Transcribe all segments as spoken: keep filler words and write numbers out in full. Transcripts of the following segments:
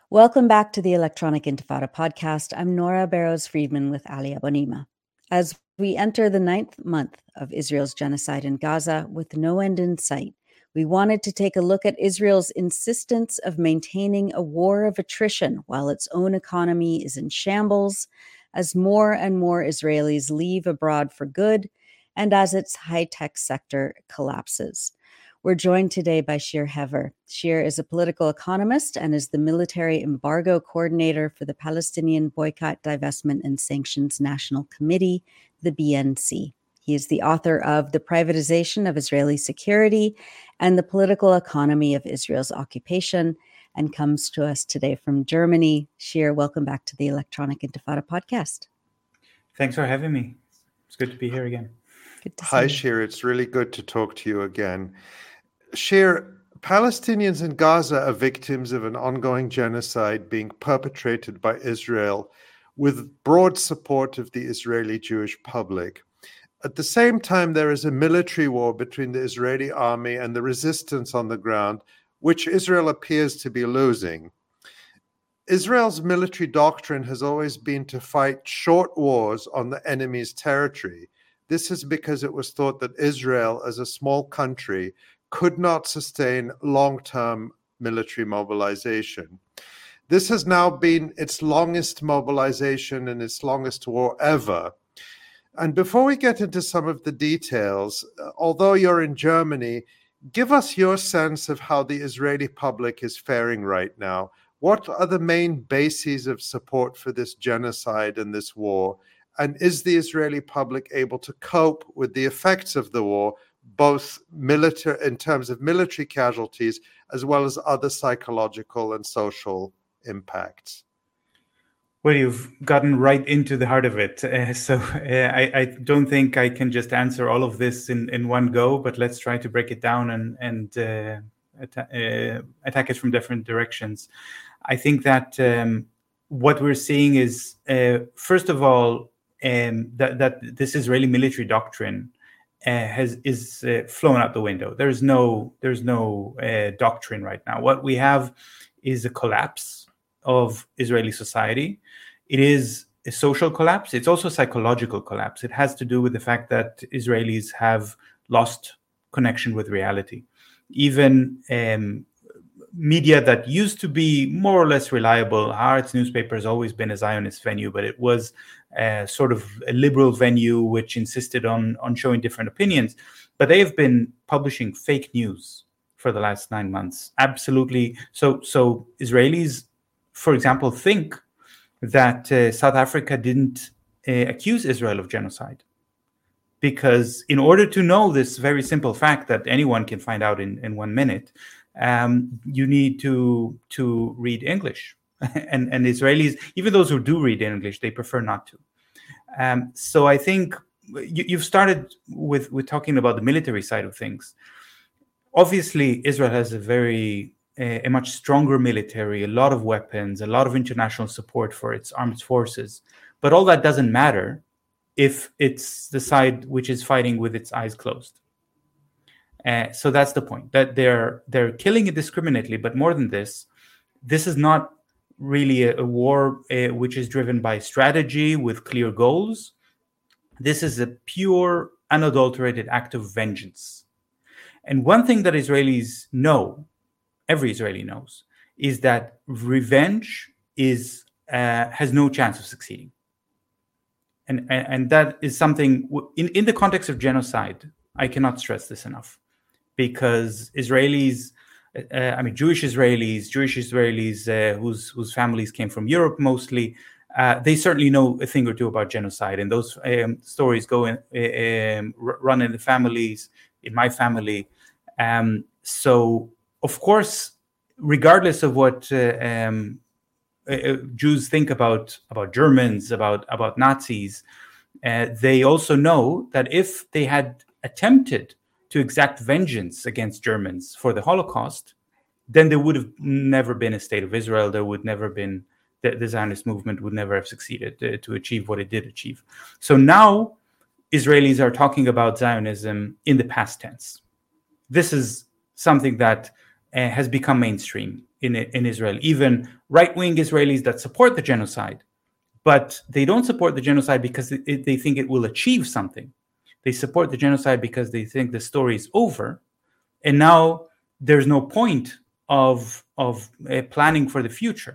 Welcome back to the Electronic Intifada podcast. I'm Nora Barrows-Friedman with Ali Abonima. As we enter the ninth month of Israel's genocide in Gaza with no end in sight, we wanted to take a look at Israel's insistence of maintaining a war of attrition while its own economy is in shambles, as more and more Israelis leave abroad for good, and as its high-tech sector collapses. We're joined today by Shir Hever. Shir is a political economist and is the military embargo coordinator for the Palestinian Boycott, Divestment and Sanctions National Committee, the B N C. He is the author of The Privatization of Israeli Security and the Political Economy of Israel's Occupation, and comes to us today from Germany. Shir, welcome back to the Electronic Intifada podcast. Thanks for having me. It's good to be here again. Good to see Hi, you. Shir. It's really good to talk to you again. Shir, Palestinians in Gaza are victims of an ongoing genocide being perpetrated by Israel with broad support of the Israeli Jewish public. At the same time, there is a military war between the Israeli army and the resistance on the ground, which Israel appears to be losing. Israel's military doctrine has always been to fight short wars on the enemy's territory. This is because it was thought that Israel, as a small country, could not sustain long-term military mobilization. This has now been its longest mobilization and its longest war ever. And before we get into some of the details, although you're in Germany, give us your sense of how the Israeli public is faring right now. What are the main bases of support for this genocide and this war? And is the Israeli public able to cope with the effects of the war, both military in terms of military casualties, as well as other psychological and social impacts? Well, you've gotten right into the heart of it. Uh, so uh, I, I don't think I can just answer all of this in, in one go, but let's try to break it down and, and uh, atta- uh, attack it from different directions. I think that um, what we're seeing is, uh, first of all, um, that, that this Israeli military doctrine Uh, has is uh, flown out the window. There's no there's no uh, doctrine right now. What we have is a collapse of Israeli society. It is a social collapse. It's also a psychological collapse. It has to do with the fact that Israelis have lost connection with reality. Even um, media that used to be more or less reliable, Haaretz newspaper has always been a Zionist venue, but it was uh, sort of a liberal venue which insisted on, on showing different opinions. But they have been publishing fake news for the last nine months. Absolutely. So, so Israelis, for example, think that uh, South Africa didn't uh, accuse Israel of genocide. Because in order to know this very simple fact that anyone can find out in, in one minute, um, you need to to read English. and, and Israelis, even those who do read English, they prefer not to. Um, so I think you, you've started with, with talking about the military side of things. Obviously, Israel has a very, a, a much stronger military, a lot of weapons, a lot of international support for its armed forces. But all that doesn't matter if it's the side which is fighting with its eyes closed. Uh, so that's the point, that they're they're killing indiscriminately. But more than this, this is not really a, a war uh, which is driven by strategy with clear goals. This is a pure, unadulterated act of vengeance. And one thing that Israelis know, every Israeli knows, is that revenge is uh, has no chance of succeeding. And, and, and that is something, in, in the context of genocide, I cannot stress this enough. Because Israelis, uh, I mean, Jewish Israelis, Jewish Israelis uh, whose whose families came from Europe mostly, uh, they certainly know a thing or two about genocide. And those um, stories go in, uh, um, run in the families, in my family. Um, so, of course, regardless of what uh, um, uh, Jews think about, about Germans, about, about Nazis, uh, they also know that if they had attempted to exact vengeance against Germans for the Holocaust, then there would have never been a state of Israel. There would never been, the, the Zionist movement would never have succeeded to, to achieve what it did achieve. So now Israelis are talking about Zionism in the past tense. This is something that uh, has become mainstream. in in Israel, even right-wing Israelis that support the genocide, but they don't support the genocide because it, it, they think it will achieve something. They support the genocide because they think the story is over, and now there's no point of of uh, planning for the future.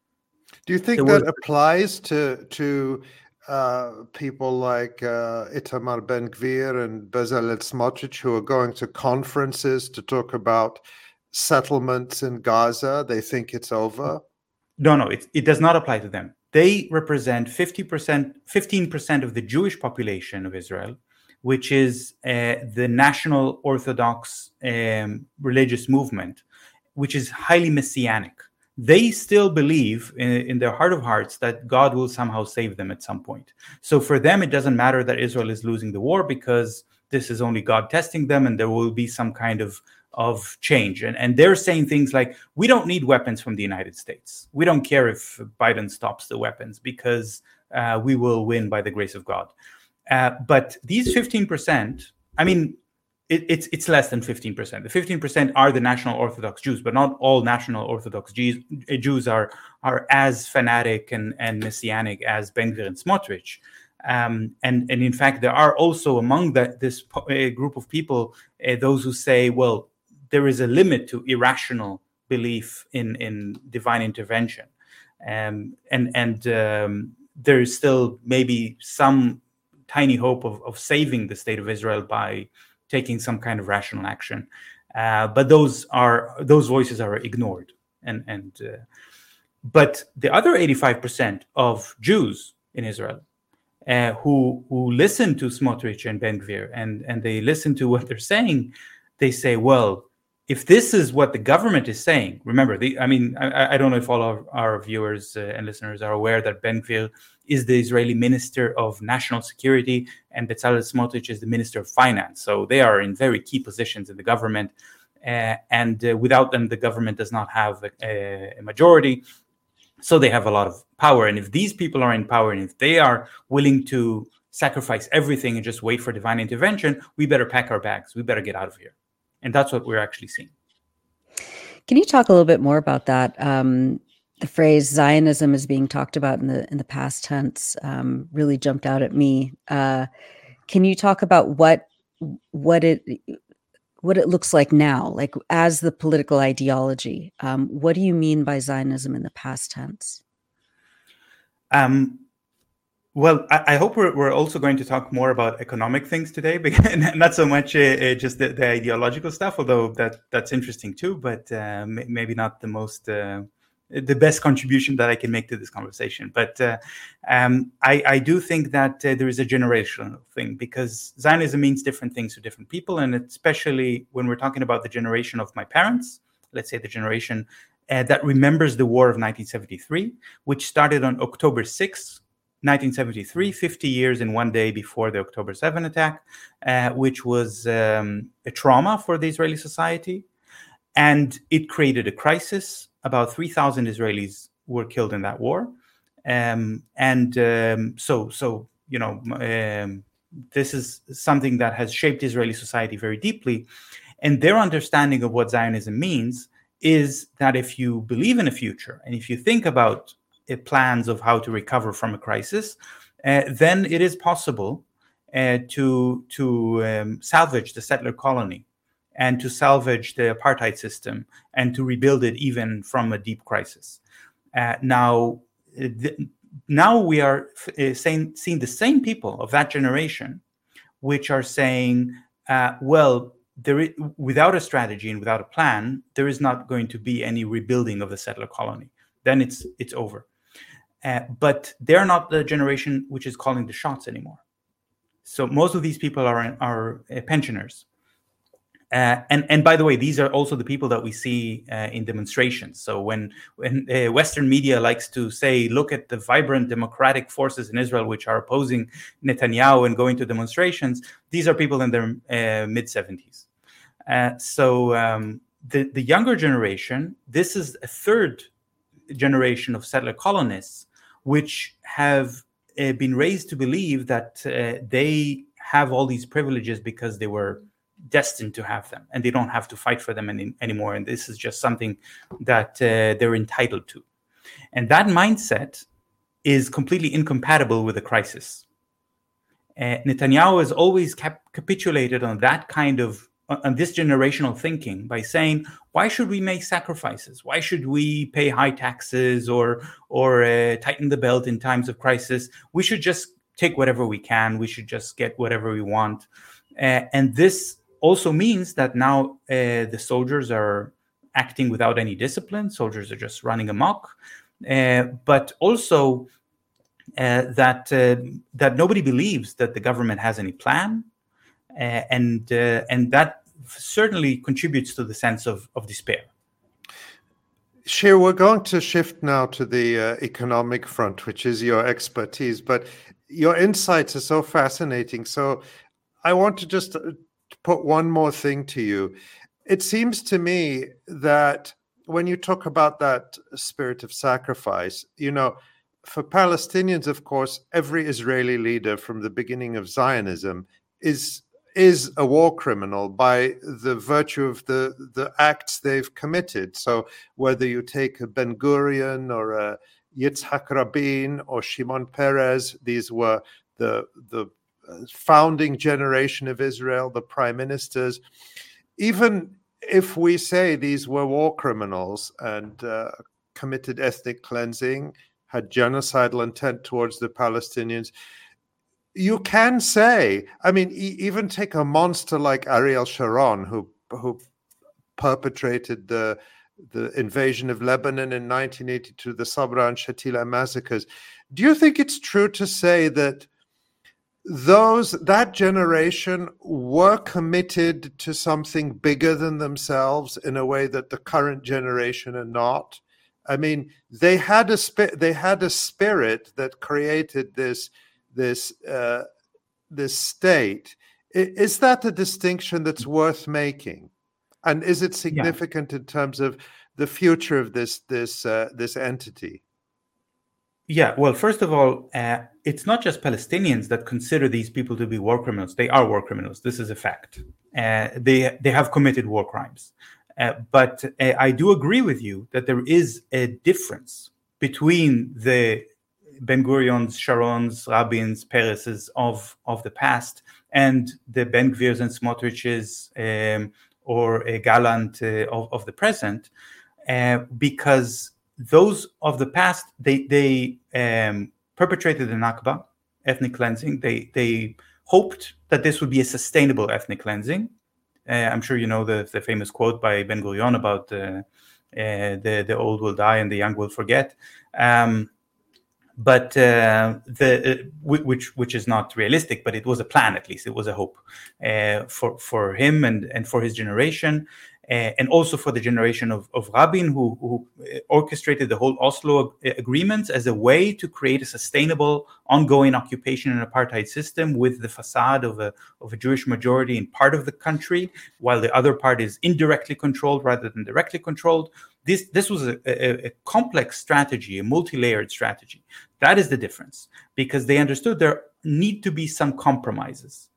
Do you think there that was... applies to to uh, people like uh, Itamar Ben-Gvir and Bezalel Smotrich, who are going to conferences to talk about settlements in Gaza? They think it's over? No, no, it, it does not apply to them. They represent fifty percent, fifteen percent of the Jewish population of Israel, which is uh, the National Orthodox um, religious movement, which is highly messianic. They still believe in, in their heart of hearts that God will somehow save them at some point. So for them, it doesn't matter that Israel is losing the war, because this is only God testing them, and there will be some kind of, of change. And, and they're saying things like, we don't need weapons from the United States. We don't care if Biden stops the weapons, because uh, we will win by the grace of God. Uh, but these fifteen percent, I mean, it, it's it's less than fifteen percent. The fifteen percent are the National Orthodox Jews, but not all National Orthodox Jews, Jews are are as fanatic and, and messianic as Ben-Gvir and Smotrich. Um, and, and in fact, there are also among the, this uh, group of people, uh, those who say, well, there is a limit to irrational belief in, in divine intervention. Um, and and um, there is still maybe some tiny hope of, of saving the state of Israel by taking some kind of rational action, uh, but those are those voices are ignored. And and uh, but the other eighty-five percent of Jews in Israel uh, who who listen to Smotrich and Ben-Gvir and and they listen to what they're saying, they say, well, if this is what the government is saying, remember, the, I mean, I, I don't know if all of our viewers uh, and listeners are aware that Ben-Gvir is the Israeli Minister of National Security and Bezalel Smotrich is the Minister of Finance. So they are in very key positions in the government. Uh, and uh, without them, the government does not have a, a majority. So they have a lot of power. And if these people are in power and if they are willing to sacrifice everything and just wait for divine intervention, we better pack our bags. We better get out of here. And that's what we're actually seeing. Can you talk a little bit more about that? Um, the phrase Zionism is being talked about in the in the past tense um, really jumped out at me. Uh, can you talk about what what it what it looks like now, like as the political ideology? Um, what do you mean by Zionism in the past tense? Um. Well, I, I hope we're, we're also going to talk more about economic things today, because not so much uh, uh, just the, the ideological stuff, although that that's interesting too, but uh, m- maybe not the most, uh, the best contribution that I can make to this conversation. But uh, um, I, I do think that uh, there is a generational thing, because Zionism means different things to different people, and especially when we're talking about the generation of my parents, let's say the generation uh, that remembers the war of nineteen seventy-three, which started on October sixth, nineteen seventy-three, fifty years in one day before the October seventh attack, uh, which was um, a trauma for the Israeli society. And it created a crisis. About three thousand Israelis were killed in that war. Um, and um, so, so you know, um, this is something that has shaped Israeli society very deeply. And their understanding of what Zionism means is that if you believe in a future, and if you think about plans of how to recover from a crisis, uh, then it is possible uh, to to um, salvage the settler colony and to salvage the apartheid system and to rebuild it even from a deep crisis. Uh, now, th- now we are uh, saying, seeing the same people of that generation, which are saying, uh, well, there is, without a strategy and without a plan, there is not going to be any rebuilding of the settler colony. Then it's it's over. Uh, but they're not the generation which is calling the shots anymore. So most of these people are are uh, pensioners. Uh, and and by the way, these are also the people that we see uh, in demonstrations. So when when uh, Western media likes to say, look at the vibrant democratic forces in Israel which are opposing Netanyahu and going to demonstrations, these are people in their uh, mid seventies. Uh, so um, the the younger generation, this is a third generation of settler colonists, which have uh, been raised to believe that uh, they have all these privileges because they were destined to have them, and they don't have to fight for them any, anymore. And this is just something that uh, they're entitled to. And that mindset is completely incompatible with a crisis. Uh, Netanyahu has always cap- capitulated on that kind of, on this generational thinking by saying, why should we make sacrifices? Why should we pay high taxes or, or uh, tighten the belt in times of crisis? We should just take whatever we can. We should just get whatever we want. Uh, and this also means that now uh, the soldiers are acting without any discipline. Soldiers are just running amok. Uh, but also uh, that uh, that nobody believes that the government has any plan, uh, and uh, and that certainly contributes to the sense of, of despair. Shir, we're going to shift now to the uh, economic front, which is your expertise, but your insights are so fascinating. So I want to just put one more thing to you. It seems to me that when you talk about that spirit of sacrifice, you know, for Palestinians, of course, every Israeli leader from the beginning of Zionism is is a war criminal by the virtue of the, the acts they've committed. So whether you take a Ben Gurion or a Yitzhak Rabin or Shimon Peres, these were the, the founding generation of Israel, the prime ministers. Even if we say these were war criminals and uh, committed ethnic cleansing, had genocidal intent towards the Palestinians, you can say, I mean, e- even take a monster like Ariel Sharon, who who perpetrated the the invasion of Lebanon in nineteen eighty-two, the Sabra and Shatila massacres. Do you think it's true to say that those that generation were committed to something bigger than themselves in a way that the current generation are not? I mean, they had a spi- they had a spirit that created this this uh, this state. Is that a distinction that's worth making, and is it significant yeah. in terms of the future of this this uh, this entity? Yeah, well, first of all, uh, it's not just Palestinians that consider these people to be war criminals. They are war criminals. This is a fact. Uh, they they have committed war crimes. Uh, but uh, I do agree with you that there is a difference between the Ben Gurions, Sharons, Rabins, Pereses of, of the past and the Ben Gvirs and Smotriches um, or a Gallant uh, of, of the present, uh, because those of the past, they, they um, perpetrated the Nakba, ethnic cleansing. They, they hoped that this would be a sustainable ethnic cleansing. Uh, I'm sure you know the, the famous quote by Ben Gurion about uh, uh, the, the old will die and the young will forget. Um, But uh, the uh, which which is not realistic, but it was a plan, at least it was a hope uh, for for him and, and for his generation, uh, and also for the generation of, of Rabin, who, who orchestrated the whole Oslo agreements as a way to create a sustainable, ongoing occupation and apartheid system with the facade of a of a Jewish majority in part of the country, while the other part is indirectly controlled rather than directly controlled. This this was a, a, a complex strategy, a multi-layered strategy. That is the difference, because they understood there need to be some compromises.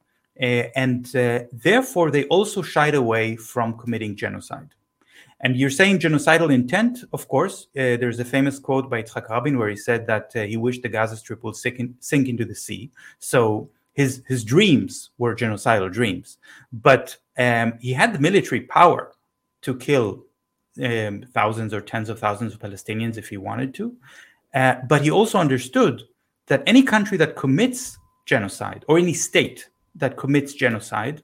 Uh, and uh, therefore, they also shied away from committing genocide. And you're saying genocidal intent, of course. Uh, there's a famous quote by Yitzhak Rabin where he said that uh, he wished the Gaza Strip would sink, in, sink into the sea. So his, his dreams were genocidal dreams. But um, he had the military power to kill Um, thousands or tens of thousands of Palestinians if he wanted to. Uh, but he also understood that any country that commits genocide, or any state that commits genocide,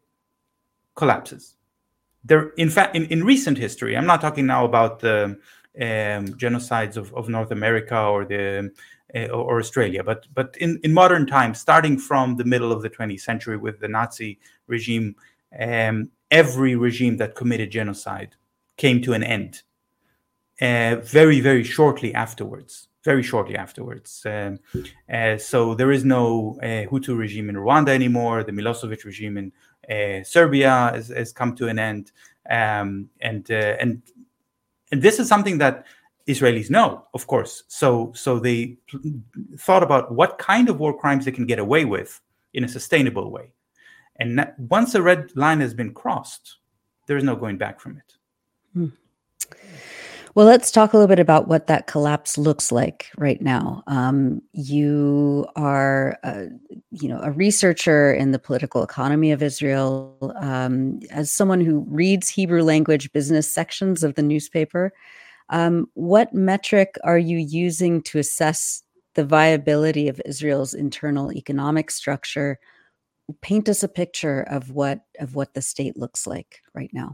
collapses. There, in fact, in, in recent history, I'm not talking now about the um, genocides of, of North America or the uh, or Australia, but but in, in modern times, starting from the middle of the twentieth century with the Nazi regime, um, every regime that committed genocide came to an end uh, very, very shortly afterwards. Very shortly afterwards. Um, uh, so there is no uh, Hutu regime in Rwanda anymore. The Milosevic regime in uh, Serbia has, has come to an end, um, and uh, and and this is something that Israelis know, of course. So so they thought about what kind of war crimes they can get away with in a sustainable way. And that, once a red line has been crossed, there is no going back from it. Hmm. Well, let's talk a little bit about what that collapse looks like right now. Um, you are, uh, you know, a researcher in the political economy of Israel. Um, as someone who reads Hebrew language business sections of the newspaper, um, what metric are you using to assess the viability of Israel's internal economic structure? Paint us a picture of what of what the state looks like right now.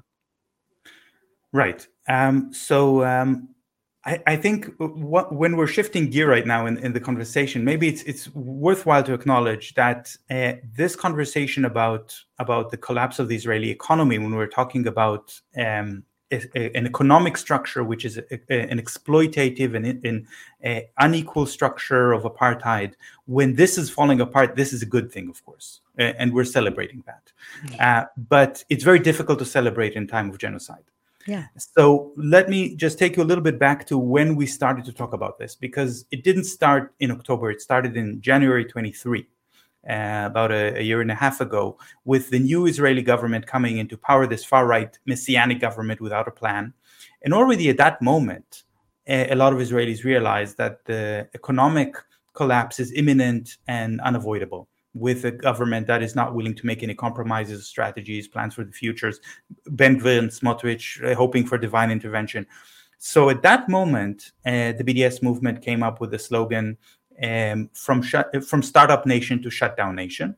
Right. Um, so um, I, I think what, when we're shifting gear right now in, in the conversation, maybe it's it's worthwhile to acknowledge that uh, this conversation about about the collapse of the Israeli economy, when we're talking about um, a, a, an economic structure which is a, a, an exploitative and an unequal structure of apartheid, when this is falling apart, this is a good thing, of course, and we're celebrating that. Uh, but it's very difficult to celebrate in time of genocide. Yeah. So let me just take you a little bit back to when we started to talk about this, because it didn't start in October. It started in January twenty-three, uh, about a, a year and a half ago, with the new Israeli government coming into power, this far-right messianic government without a plan. And already at that moment, a, a lot of Israelis realized that the economic collapse is imminent and unavoidable, with a government that is not willing to make any compromises, strategies, plans for the futures, Ben Gvir and Smotrich uh, hoping for divine intervention. So at that moment, uh, the B D S movement came up with the slogan, um, from, shut, from startup nation to shutdown nation.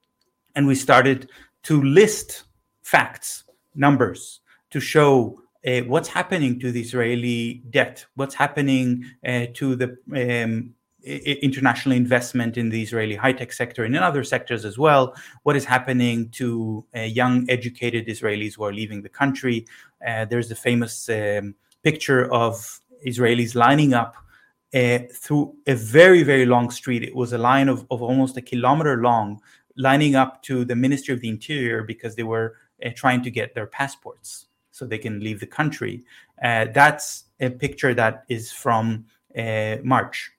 And we started to list facts, numbers, to show uh, what's happening to the Israeli debt, what's happening uh, to the um, international investment in the Israeli high-tech sector and in other sectors as well, what is happening to uh, young educated Israelis who are leaving the country. Uh, there's the famous um, picture of Israelis lining up uh, through a very, very long street. It was a line of, of almost a kilometer long, lining up to the Ministry of the Interior because they were uh, trying to get their passports so they can leave the country. Uh, that's a picture that is from uh, March.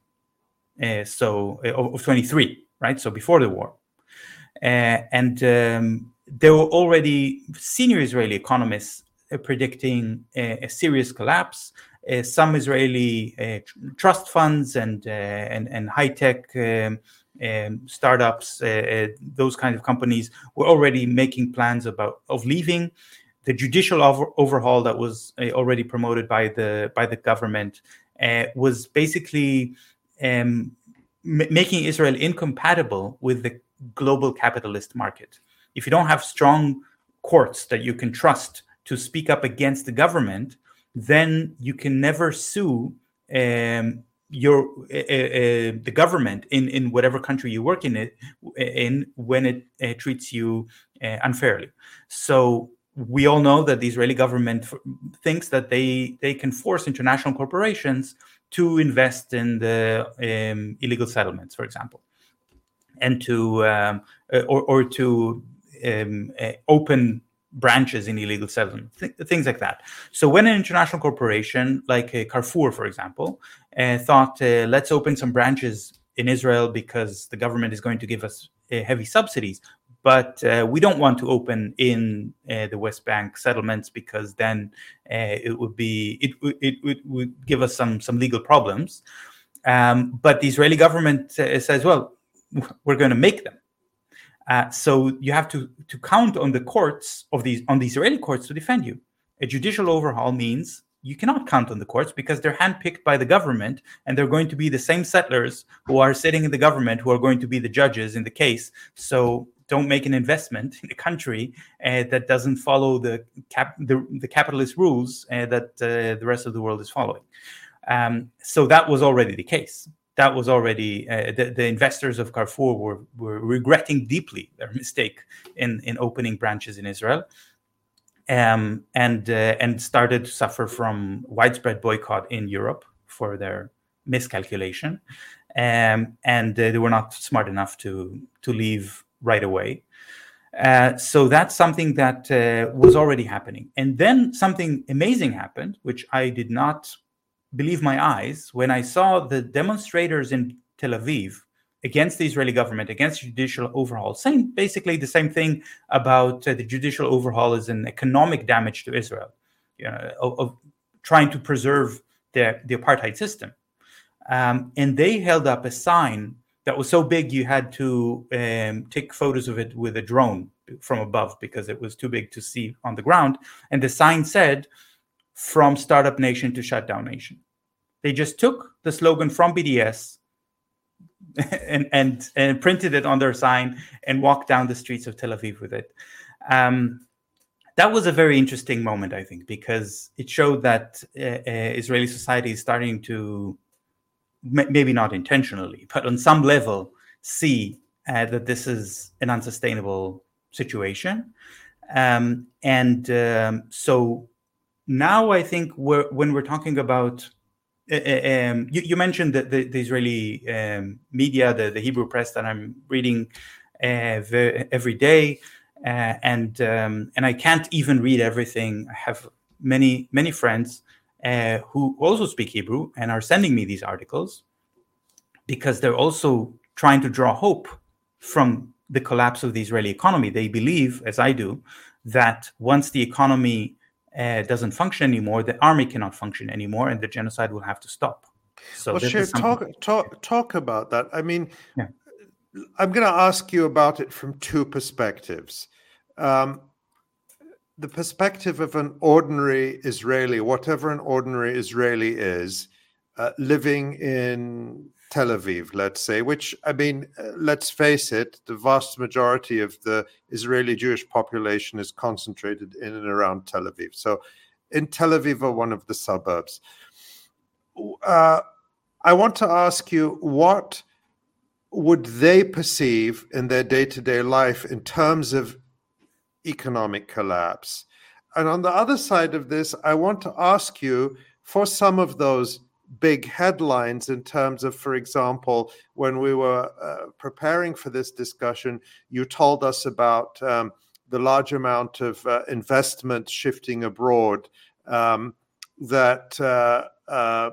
Uh, so uh, of twenty-three, right? So before the war. Uh, and um, there were already senior Israeli economists uh, predicting a, a serious collapse. Uh, some Israeli uh, tr- trust funds and uh, and, and high-tech um, um, startups, uh, uh, those kind of companies were already making plans about of leaving. The judicial over- overhaul that was uh, already promoted by the by the government uh, was basically Um, m- making Israel incompatible with the global capitalist market. If you don't have strong courts that you can trust to speak up against the government, then you can never sue um, your uh, uh, the government in, in whatever country you work in it in when it uh, treats you uh, unfairly. So we all know that the Israeli government f- thinks that they they can force international corporations to invest in the um, illegal settlements, for example, and to um, or, or to um, uh, open branches in illegal settlements, th- things like that. So when an international corporation like uh, Carrefour, for example, uh, thought, uh, let's open some branches in Israel because the government is going to give us uh, heavy subsidies, but uh, we don't want to open in uh, the West Bank settlements because then uh, it would be it, it, it would give us some some legal problems. Um, but the Israeli government uh, says, well, we're going to make them. Uh, so you have to to count on the courts of these on the Israeli courts to defend you. A judicial overhaul means you cannot count on the courts because they're handpicked by the government, and they're going to be the same settlers who are sitting in the government who are going to be the judges in the case. So don't make an investment in a country uh, that doesn't follow the cap- the, the capitalist rules uh, that uh, the rest of the world is following. Um, so that was already the case. That was already uh, the, the investors of Carrefour were, were regretting deeply their mistake in, in opening branches in Israel. Um, and uh, and started to suffer from widespread boycott in Europe for their miscalculation, um, and uh, they were not smart enough to to leave right away. Uh, so that's something that uh, was already happening. And then something amazing happened, which I did not believe my eyes when I saw the demonstrators in Tel Aviv against the Israeli government, against judicial overhaul, saying basically the same thing about uh, the judicial overhaul as an economic damage to Israel, you know, of, of trying to preserve the, the apartheid system. Um, and they held up a sign that was so big you had to um, take photos of it with a drone from above because it was too big to see on the ground. And the sign said, "From Startup Nation to Shutdown Nation." They just took the slogan from B D S and, and, and printed it on their sign and walked down the streets of Tel Aviv with it. Um, that was a very interesting moment, I think, because it showed that uh, uh, Israeli society is starting to, m- maybe not intentionally, but on some level, see uh, that this is an unsustainable situation. Um, and um, so now I think we're, when we're talking about Uh, um, you, you mentioned the, the, the Israeli um, media, the, the Hebrew press that I'm reading uh, the, every day, uh, and um, and I can't even read everything. I have many many friends uh, who also speak Hebrew and are sending me these articles because they're also trying to draw hope from the collapse of the Israeli economy. They believe, as I do, that once the economy Uh, doesn't function anymore, the army cannot function anymore, and the genocide will have to stop. So well, this Sher, is something... talk, talk, talk about that. I mean, yeah. I'm going to ask you about it from two perspectives. Um, the perspective of an ordinary Israeli, whatever an ordinary Israeli is, uh, living in Tel Aviv, let's say, which, I mean, uh, let's face it, the vast majority of the Israeli Jewish population is concentrated in and around Tel Aviv. So in Tel Aviv or one of the suburbs. Uh, I want to ask you, what would they perceive in their day-to-day life in terms of economic collapse? And on the other side of this, I want to ask you, for some of those big headlines in terms of, for example, when we were uh, preparing for this discussion, you told us about um, the large amount of uh, investment shifting abroad, um, that, uh, uh,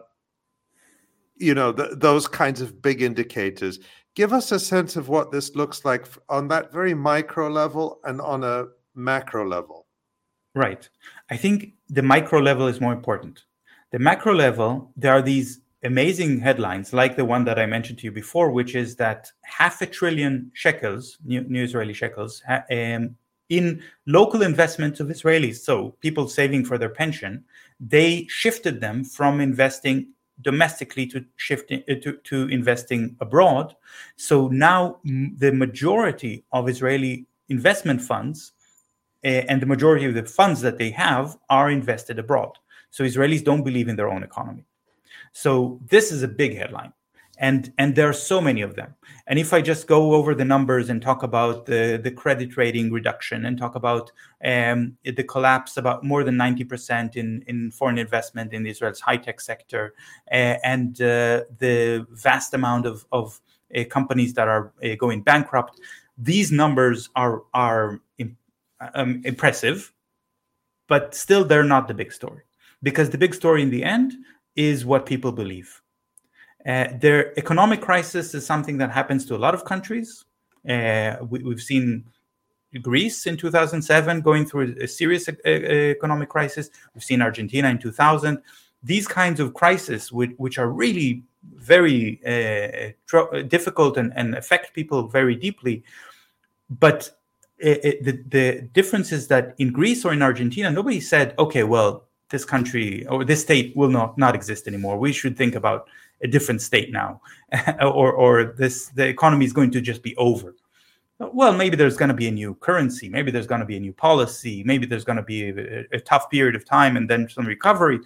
you know, th- those kinds of big indicators. Give us a sense of what this looks like on that very micro level and on a macro level. Right. I think the micro level is more important. The macro level, there are these amazing headlines, like the one that I mentioned to you before, which is that half a trillion shekels, new, new Israeli shekels, um, in local investments of Israelis, so people saving for their pension, they shifted them from investing domestically to shifting uh, to, to investing abroad. So now m- the majority of Israeli investment funds uh, and the majority of the funds that they have are invested abroad. So Israelis don't believe in their own economy. So this is a big headline. And, and there are so many of them. And if I just go over the numbers and talk about the, the credit rating reduction and talk about um, the collapse, about more than ninety percent in, in foreign investment in Israel's high-tech sector, uh, and uh, the vast amount of, of uh, companies that are uh, going bankrupt, these numbers are, are um, impressive, but still they're not the big story. Because the big story in the end is what people believe. Uh, their economic crisis is something that happens to a lot of countries. Uh, we, we've seen Greece in two thousand seven going through a, a serious uh, economic crisis. We've seen Argentina in two thousand. These kinds of crises, which, which are really very uh, tr- difficult and, and affect people very deeply. But it, it, the, the difference is that in Greece or in Argentina, nobody said, okay, well, this country or this state will not, not exist anymore. We should think about a different state now, or or this the economy is going to just be over. Well, maybe there's going to be a new currency, maybe there's going to be a new policy, maybe there's going to be a, a tough period of time and then some recovery.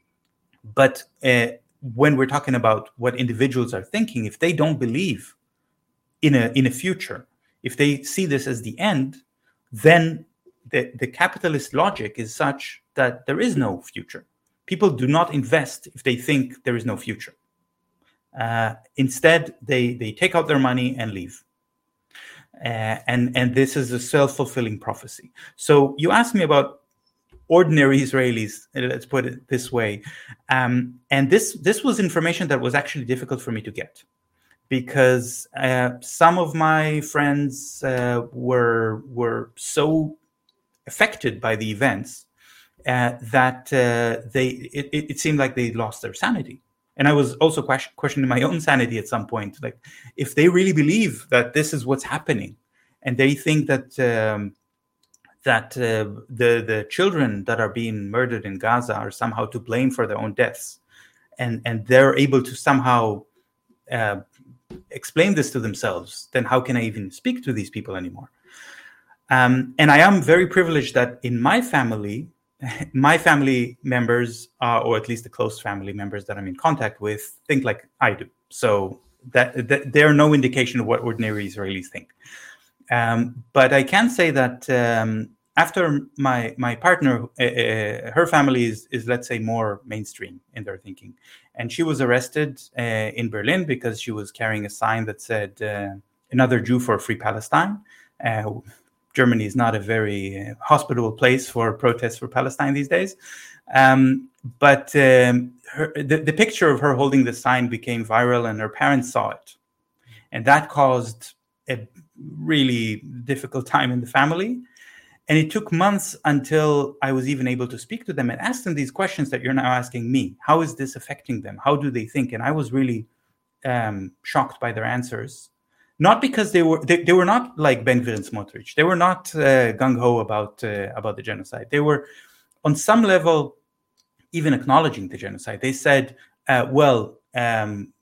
But uh, when we're talking about what individuals are thinking, if they don't believe in a in a future, if they see this as the end, then the, the capitalist logic is such that there is no future. People do not invest if they think there is no future. Uh, instead, they, they take out their money and leave. Uh, and, and this is a self-fulfilling prophecy. So you asked me about ordinary Israelis, let's put it this way. Um, and this, this was information that was actually difficult for me to get. because uh, some of my friends uh, were were so affected by the events uh, that uh, they it, it seemed like they lost their sanity. And I was also question, questioning my own sanity at some point. Like, if they really believe that this is what's happening, and they think that um, that uh, the the children that are being murdered in Gaza are somehow to blame for their own deaths, and and they're able to somehow uh, explain this to themselves, then how can I even speak to these people anymore? Um, and I am very privileged that in my family, my family members, uh, or at least the close family members that I'm in contact with, think like I do. So that, that there are no indication of what ordinary Israelis think. Um, but I can say that um, after my my partner, uh, uh, her family is, is, let's say, more mainstream in their thinking. And she was arrested uh, in Berlin because she was carrying a sign that said, uh, another Jew for a free Palestine. Uh, Germany is not a very hospitable place for protests for Palestine these days. Um, but um, her, the, the picture of her holding the sign became viral, and her parents saw it. And that caused a really difficult time in the family. And it took months until I was even able to speak to them and ask them these questions that you're now asking me. How is this affecting them? How do they think? And I was really um, shocked by their answers. Not because they were they, they were not like Ben Gvir and Smotrich. They were not uh, gung-ho about uh, about the genocide. They were, on some level, even acknowledging the genocide. They said, uh, "Well, um,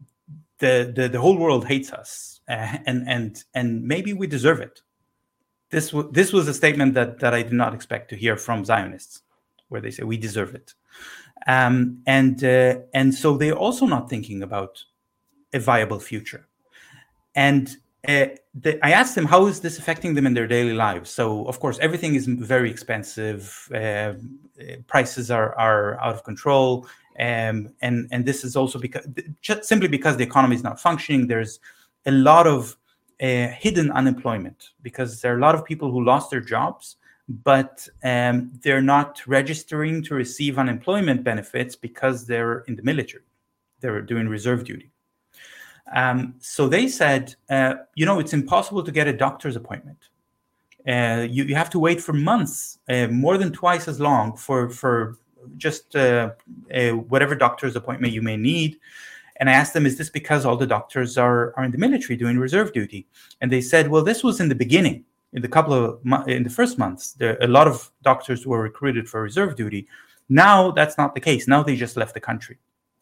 the, the the whole world hates us, uh, and and and maybe we deserve it." This w- this was a statement that that I did not expect to hear from Zionists, where they say we deserve it, um, and uh, and so they're also not thinking about a viable future. And uh, the, I asked them, how is this affecting them in their daily lives? So, of course, everything is very expensive. Uh, prices are, are out of control. Um, and, and this is also because just simply because the economy is not functioning. There's a lot of uh, hidden unemployment because there are a lot of people who lost their jobs, but um, they're not registering to receive unemployment benefits because they're in the military. They're doing reserve duty. Um, so they said, uh, you know, it's impossible to get a doctor's appointment. Uh, you, you have to wait for months, uh, more than twice as long for, for just uh, uh, whatever doctor's appointment you may need. And I asked them, is this because all the doctors are, are in the military doing reserve duty? And they said, well, this was in the beginning, in the couple of mo- in the first months. There, a lot of doctors were recruited for reserve duty. Now that's not the case. Now they just left the country.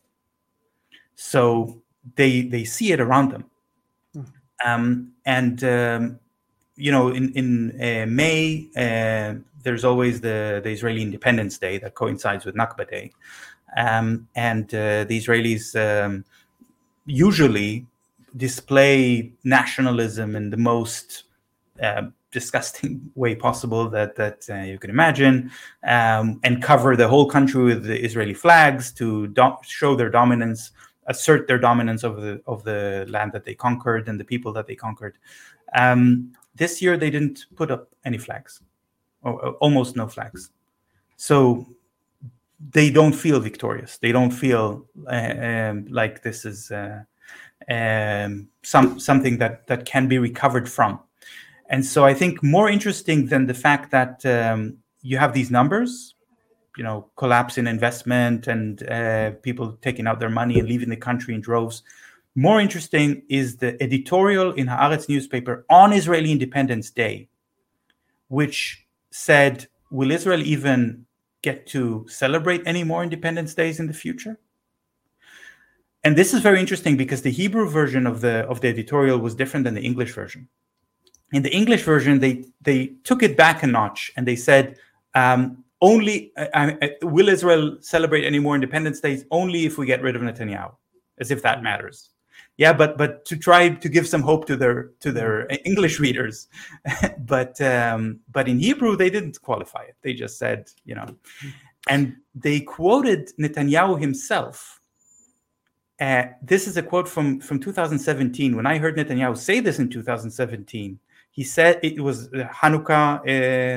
So they they see it around them. Um, and, um, you know, in, in uh, May, uh, there's always the, the Israeli Independence Day that coincides with Nakba Day. Um, and uh, the Israelis um, usually display nationalism in the most uh, disgusting way possible that, that uh, you can imagine, um, and cover the whole country with the Israeli flags to do- show their dominance, assert their dominance over the of the land that they conquered and the people that they conquered. Um, this year, they didn't put up any flags, or, or almost no flags. So they don't feel victorious. They don't feel uh, um, like this is uh, um, some something that, that can be recovered from. And so I think more interesting than the fact that um, you have these numbers, you know, collapse in investment and uh, people taking out their money and leaving the country in droves. More interesting is the editorial in Haaretz newspaper on Israeli Independence Day, which said, will Israel even get to celebrate any more Independence Days in the future? And this is very interesting because the Hebrew version of the of the editorial was different than the English version. In the English version, they they took it back a notch and they said, um, only uh, uh, will Israel celebrate any more Independence Days only if we get rid of Netanyahu, as if that matters. Yeah, but but to try to give some hope to their to their English readers, but um, but in Hebrew they didn't qualify it. They just said, you know, and they quoted Netanyahu himself. Uh, this is a quote from from two thousand seventeen. When I heard Netanyahu say this in two thousand seventeen, he said it was Hanukkah. Uh,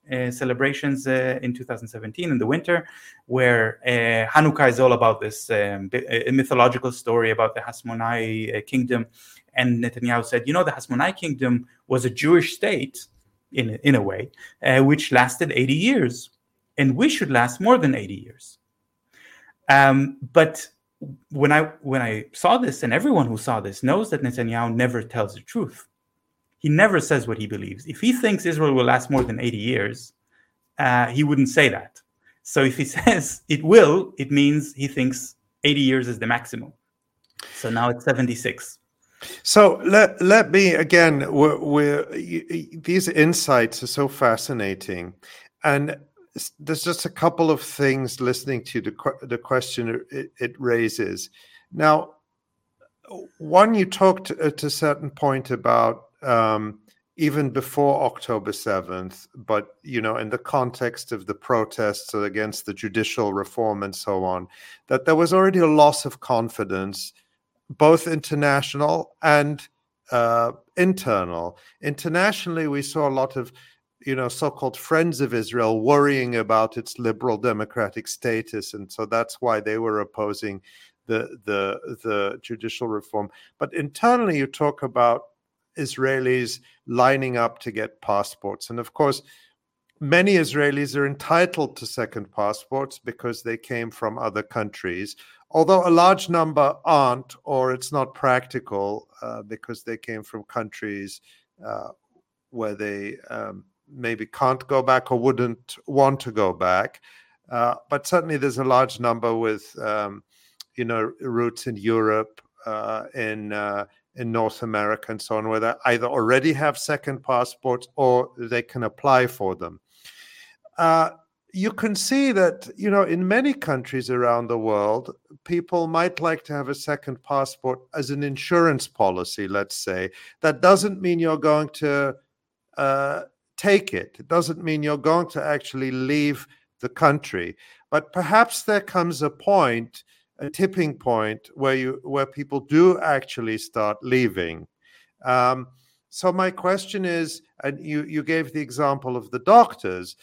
uh, celebrations uh, in two thousand seventeen in the winter, where uh, Hanukkah is all about this um, a mythological story about the Hasmonai uh, kingdom. And Netanyahu said, you know, the Hasmonai kingdom was a Jewish state, in, in a way, uh, which lasted eighty years. And we should last more than eighty years. Um, but when I when I saw this, and everyone who saw this knows that Netanyahu never tells the truth. He never says what he believes. If he thinks Israel will last more than eighty years, uh, he wouldn't say that. So if he says it will, it means he thinks eighty years is the maximum. So now it's seventy-six. So let let me again. We're, we're, these insights are so fascinating, and there's just a couple of things listening to the the question it, it raises. Now, one, you talked at a certain point about um, even before October seventh, but you know, in the context of the protests against the judicial reform and so on, that there was already a loss of confidence, both international and uh, internal. Internationally, we saw a lot of, you know, so-called friends of Israel worrying about its liberal democratic status, and so that's why they were opposing the the the judicial reform. But internally, you talk about Israelis lining up to get passports, and of course, many Israelis are entitled to second passports because they came from other countries, although a large number aren't, or it's not practical uh, because they came from countries uh, where they um, maybe can't go back or wouldn't want to go back. Uh, but certainly there's a large number with, um, you know, roots in Europe, uh, in uh, in North America and so on, where they either already have second passports or they can apply for them. Uh, you can see that, you know, in many countries around the world, people might like to have a second passport as an insurance policy, let's say. That doesn't mean you're going to uh, take it. It doesn't mean you're going to actually leave the country. But perhaps there comes a point, a tipping point, where you where people do actually start leaving. Um, so my question is, and you, you gave the example of the doctors,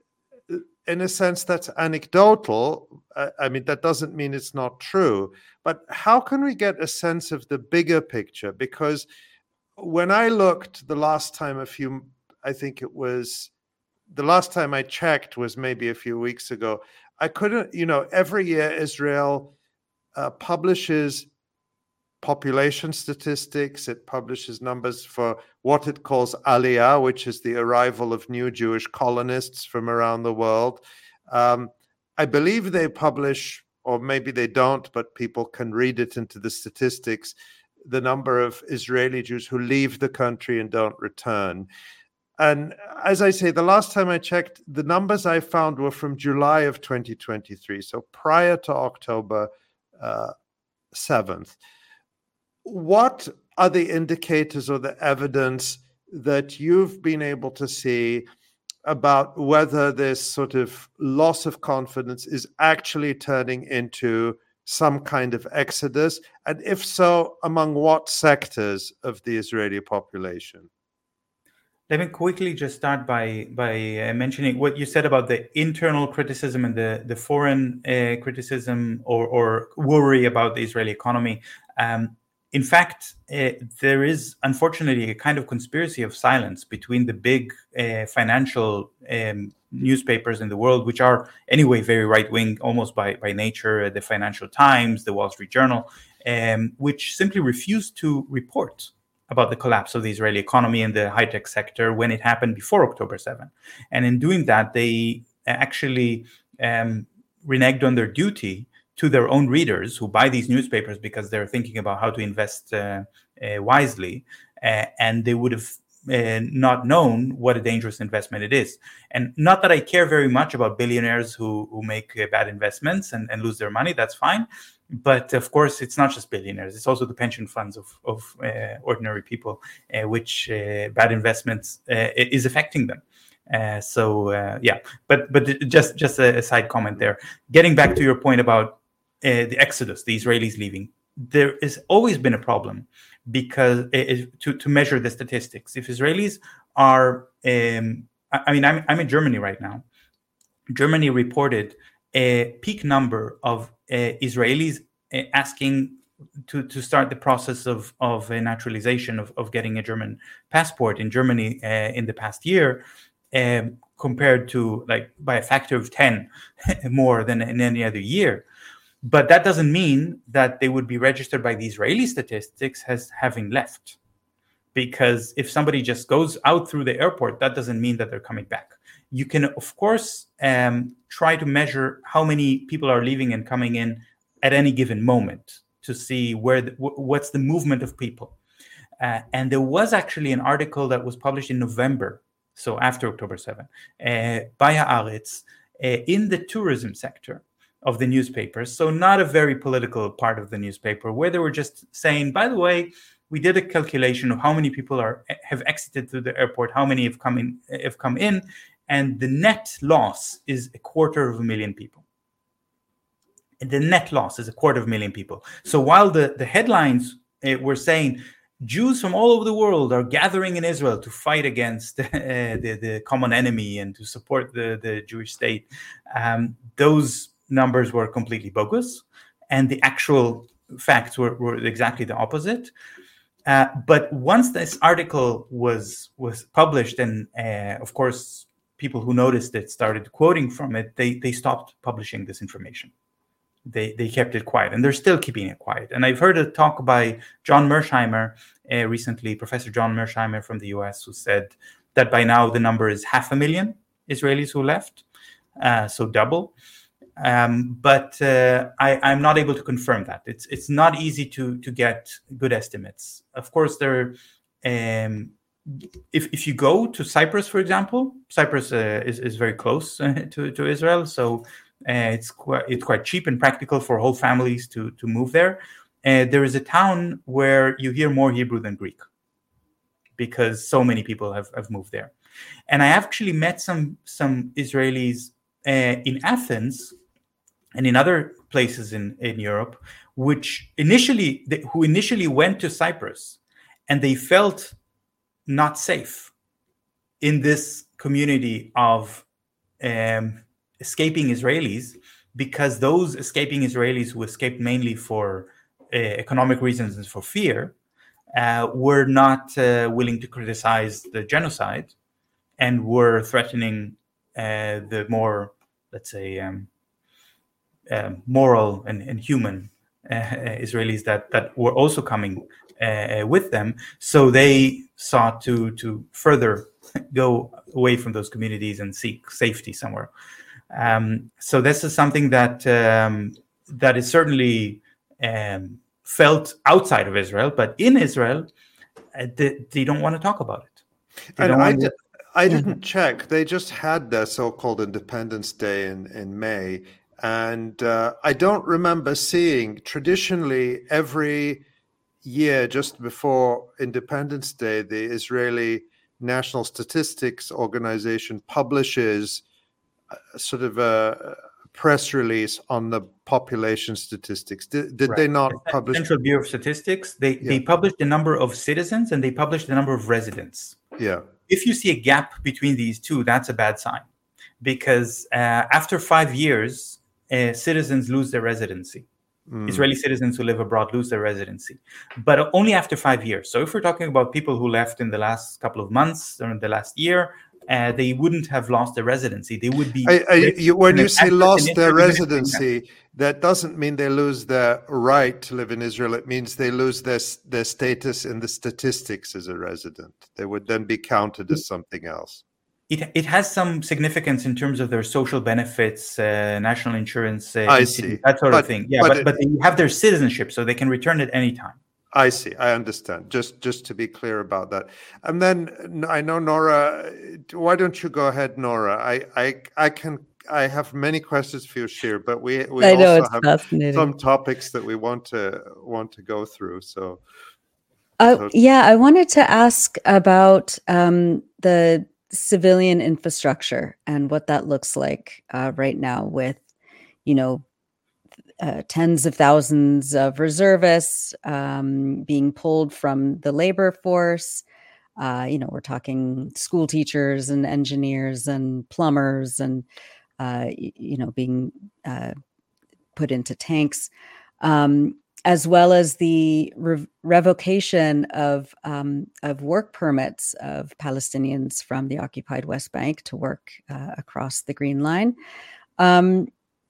in a sense that's anecdotal. I mean, that doesn't mean it's not true, but how can we get a sense of the bigger picture? Because when I looked the last time a few, I think it was, the last time I checked was maybe a few weeks ago, I couldn't, you know, every year Israel uh, publishes population statistics. It publishes numbers for what it calls Aliyah, which is the arrival of new Jewish colonists from around the world. Um, I believe they publish, or maybe they don't, but people can read it into the statistics, the number of Israeli Jews who leave the country and don't return. And as I say, the last time I checked, the numbers I found were from July of twenty twenty-three, so prior to October uh, seventh. What are the indicators or the evidence that you've been able to see about whether this sort of loss of confidence is actually turning into some kind of exodus? And if so, among what sectors of the Israeli population? Let me quickly just start by by uh, mentioning what you said about the internal criticism and the, the foreign uh, criticism or, or worry about the Israeli economy. Um, in fact, uh, there is unfortunately a kind of conspiracy of silence between the big uh, financial um, newspapers in the world, which are anyway very right-wing, almost by, by nature, uh, the Financial Times, the Wall Street Journal, um, which simply refuse to report about the collapse of the Israeli economy and the high-tech sector when it happened before October seventh. And in doing that, they actually um, reneged on their duty to their own readers who buy these newspapers because they're thinking about how to invest uh, uh, wisely, uh, and they would have uh, not known what a dangerous investment it is. And not that I care very much about billionaires who, who make uh, bad investments and, and lose their money, that's fine. But of course, it's not just billionaires. It's also the pension funds of, of uh, ordinary people, uh, which uh, bad investments uh, is affecting them. Uh, so, uh, yeah, but but just, just a, a side comment there. Getting back to your point about uh, the exodus, the Israelis leaving, there has always been a problem because uh, to, to measure the statistics. If Israelis are um, I mean, I'm, I'm in Germany right now. Germany reported a peak number of uh, Israelis uh, asking to, to start the process of, of a naturalization, of, of getting a German passport in Germany uh, in the past year, um, compared to like by a factor of ten more than in any other year. But that doesn't mean that they would be registered by the Israeli statistics as having left. Because if somebody just goes out through the airport, that doesn't mean that they're coming back. You can, of course, um, try to measure how many people are leaving and coming in at any given moment to see where the, w- what's the movement of people. Uh, and there was actually an article that was published in November, so after October seventh, uh, by Haaretz, uh, in the tourism sector of the newspapers. So not a very political part of the newspaper, where they were just saying, by the way, we did a calculation of how many people are have exited through the airport, how many have come in, have come in, and the net loss is a quarter of a million people. And the net loss is a quarter of a million people. So while the, the headlines uh, were saying Jews from all over the world are gathering in Israel to fight against uh, the, the common enemy and to support the, the Jewish state, um, those numbers were completely bogus. And the actual facts were, were exactly the opposite. Uh, but once this article was was published, and uh, of course, people who noticed it started quoting from it, they they stopped publishing this information. They they kept it quiet, and they're still keeping it quiet. And I've heard a talk by John Mersheimer uh, recently, Professor John Mersheimer from the U S, who said that by now the number is half a million Israelis who left, uh, so double. Um, but uh, I, I'm not able to confirm that. It's it's not easy to to get good estimates. Of course, there. Um, if if you go to Cyprus, for example, Cyprus uh, is is very close uh, to to Israel, so uh, it's quite it's quite cheap and practical for whole families to to move there. Uh, there is a town where you hear more Hebrew than Greek, because so many people have, have moved there. And I actually met some some Israelis uh, in Athens and in other places in, in Europe, which initially, they, who initially went to Cyprus, and they felt not safe in this community of um, escaping Israelis, because those escaping Israelis who escaped mainly for uh, economic reasons and for fear uh, were not uh, willing to criticize the genocide and were threatening uh, the more, let's say, um, Uh, moral and, and human uh, Israelis that, that were also coming uh, with them. So they sought to to further go away from those communities and seek safety somewhere. Um, so this is something that um, that is certainly um, felt outside of Israel, but in Israel, uh, they, they don't want to talk about it. They and don't I, want did, I didn't check. They just had their so-called Independence Day in, in May. And uh, I don't remember seeing, traditionally, every year just before Independence Day, the Israeli National Statistics Organization publishes a, sort of a press release on the population statistics. Did, did right. they not the publish? Central Bureau of Statistics, they, yeah. they published the number of citizens and they published the number of residents. Yeah. If you see a gap between these two, that's a bad sign. Because uh, after five years, Uh, citizens lose their residency. Mm. Israeli citizens who live abroad lose their residency, but only after five years. So if we're talking about people who left in the last couple of months or in the last year, uh, they wouldn't have lost their residency. They would be. I, I, you, when you say lost their residency, that doesn't mean they lose their right to live in Israel. It means they lose their their status in the statistics as a resident. They would then be counted as something else. It it has some significance in terms of their social benefits, uh, national insurance, uh, I see. that sort but, of thing. Yeah, but, but, it, but they have their citizenship, so they can return at any time. I see. I understand. Just just to be clear about that. And then I know Nora. Why don't you go ahead, Nora? I I, I can. I have many questions for you, Shir, but we we I know, also have some topics that we want to want to go through. So, uh, so. yeah, I wanted to ask about um, the civilian infrastructure and what that looks like uh, right now with, you know, uh, tens of thousands of reservists um, being pulled from the labor force. Uh, you know, we're talking school teachers and engineers and plumbers and, uh, you know, being uh, put into tanks, um, as well as the re- revocation of um, of work permits of Palestinians from the occupied West Bank to work uh, across the Green Line. Um,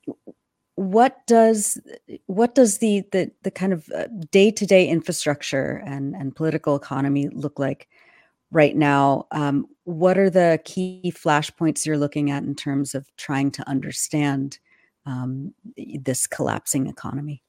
what does what does the the, the kind of day to day infrastructure and and political economy look like right now? Um, what are the key flashpoints you're looking at in terms of trying to understand um, this collapsing economy?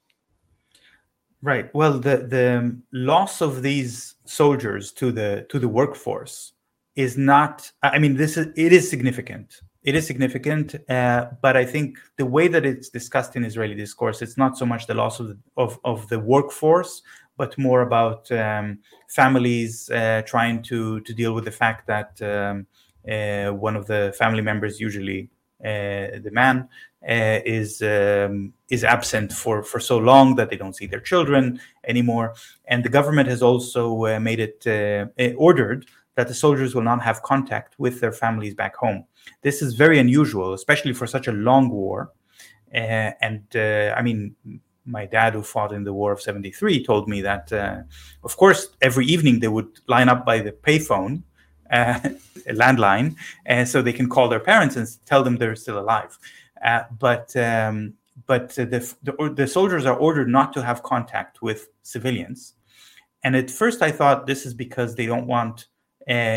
Right. Well, the the loss of these soldiers to the to the workforce is not. I mean, this is it is significant. It is significant, uh, but I think the way that it's discussed in Israeli discourse, it's not so much the loss of the, of, of the workforce, but more about um, families uh, trying to to deal with the fact that um, uh, one of the family members, usually uh, the man, uh, is um, is absent for, for so long that they don't see their children anymore. And the government has also uh, made it uh, ordered that the soldiers will not have contact with their families back home. This is very unusual, especially for such a long war. Uh, and uh, I mean, my dad, who fought in the War of seventy-three, told me that, uh, of course, every evening they would line up by the payphone, uh, a landline, uh, so they can call their parents and tell them they're still alive. Uh, but um, but the, the the soldiers are ordered not to have contact with civilians. And at first, I thought this is because they don't want uh,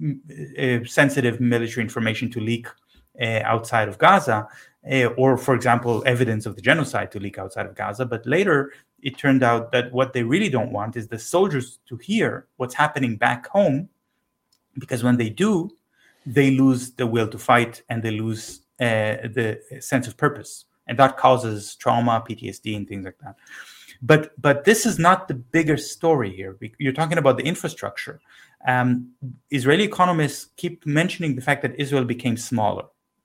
uh, sensitive military information to leak uh, outside of Gaza, uh, or, for example, evidence of the genocide to leak outside of Gaza. But later, it turned out that what they really don't want is the soldiers to hear what's happening back home, because when they do, they lose the will to fight and they lose uh, the sense of purpose. And that causes trauma, P T S D, and things like that. But but this is not the bigger story here. You're talking about the infrastructure. Um, Israeli economists keep mentioning the fact that Israel became smaller,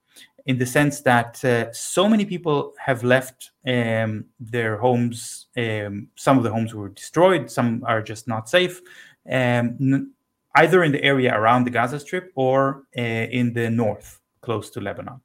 in the sense that uh, so many people have left um, their homes. Um, some of the homes were destroyed. Some are just not safe, um, n- either in the area around the Gaza Strip or uh, in the north, close to Lebanon.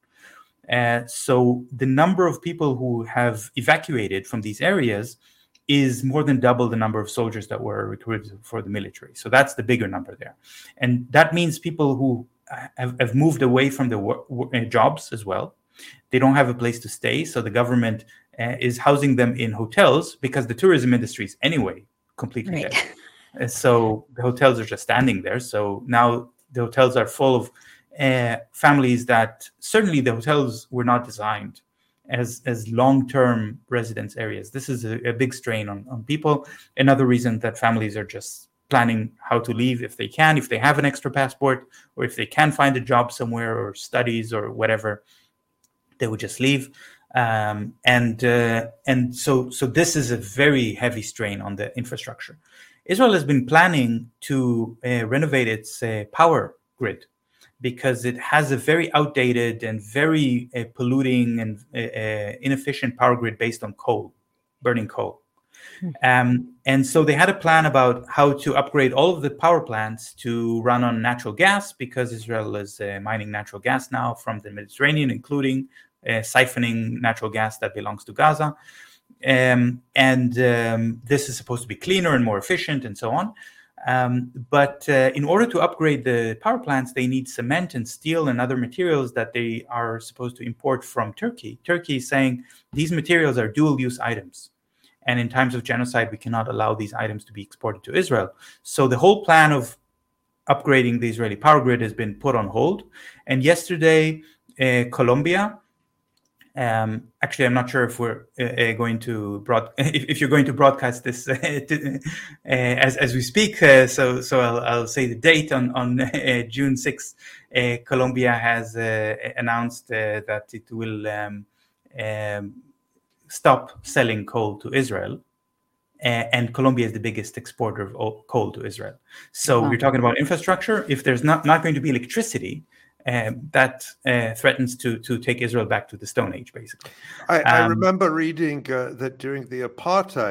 Uh, so the number of people who have evacuated from these areas is more than double the number of soldiers that were recruited for the military. So that's the bigger number there. And that means people who have, have moved away from their work, uh, jobs as well. They don't have a place to stay. So the government uh, is housing them in hotels, because the tourism industry is anyway completely Right. dead. Uh, so the hotels are just standing there. So now the hotels are full of uh, families that certainly the hotels were not designed as as long-term residence areas. This is a, a big strain on, on people. Another reason that families are just planning how to leave if they can, if they have an extra passport, or if they can find a job somewhere or studies or whatever, they would just leave. Um, and uh, and so so this is a very heavy strain on the infrastructure. Israel has been planning to uh, renovate its uh, power grid, because it has a very outdated and very uh, polluting and uh, inefficient power grid based on coal, burning coal. Mm-hmm. Um, and so they had a plan about how to upgrade all of the power plants to run on natural gas, because Israel is uh, mining natural gas now from the Mediterranean, including uh, siphoning natural gas that belongs to Gaza. Um, and um, this is supposed to be cleaner and more efficient and so on. Um, but uh, in order to upgrade the power plants, they need cement and steel and other materials that they are supposed to import from Turkey. Turkey is saying these materials are dual-use items. And in times of genocide, we cannot allow these items to be exported to Israel. So the whole plan of upgrading the Israeli power grid has been put on hold. And yesterday, uh, Colombia, Um, actually, I'm not sure if we're uh, going to broad if, if you're going to broadcast this uh, to, uh, as as we speak. Uh, so so I'll, I'll say the date on on uh, June sixth. Uh, Colombia has uh, announced uh, that it will um, um, stop selling coal to Israel, uh, and Colombia is the biggest exporter of coal to Israel. So wow. We're talking about infrastructure. If there's not not going to be electricity, Uh, that uh, threatens to to take Israel back to the Stone Age, basically. I, um, I remember reading uh, that during the apartheid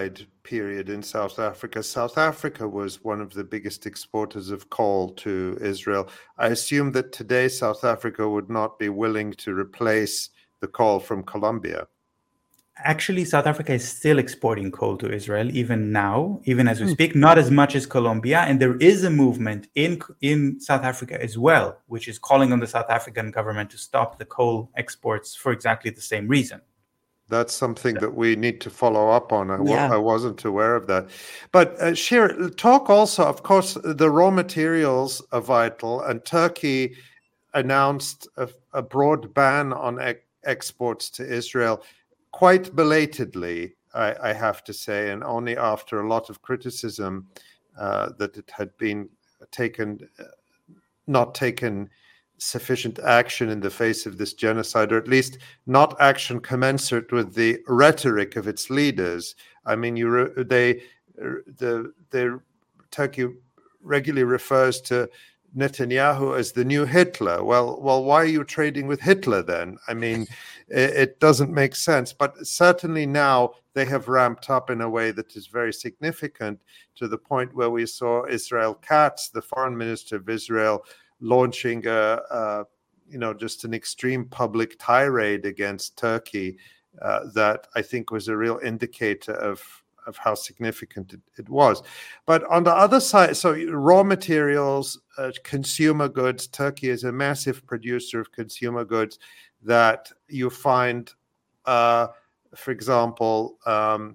period in South Africa. South Africa was one of the biggest exporters of coal to Israel. I assume that today South Africa would not be willing to replace the coal from Colombia. Actually, South Africa is still exporting coal to Israel, even now, even as we mm. speak, not as much as Colombia. And there is a movement in, in South Africa as well, which is calling on the South African government to stop the coal exports for exactly the same reason. That's something that we need to follow up on. I, yeah. I wasn't aware of that. But uh, Shir, talk also, of course, the raw materials are vital, and Turkey announced a, a broad ban on e- exports to Israel. Quite belatedly, I, I have to say, and only after a lot of criticism uh, that it had been taken, uh, not taken sufficient action in the face of this genocide, or at least not action commensurate with the rhetoric of its leaders. I mean, you re- they, the the Turkey regularly refers to Netanyahu as the new Hitler. Well, well, why are you trading with Hitler then? I mean, it, it doesn't make sense. But certainly now they have ramped up in a way that is very significant, to the point where we saw Israel Katz, the foreign minister of Israel, launching a, a you know, just an extreme public tirade against Turkey uh, that I think was a real indicator of of how significant it, it was. But on the other side, so raw materials, uh, consumer goods, Turkey is a massive producer of consumer goods that you find, uh, for example, um,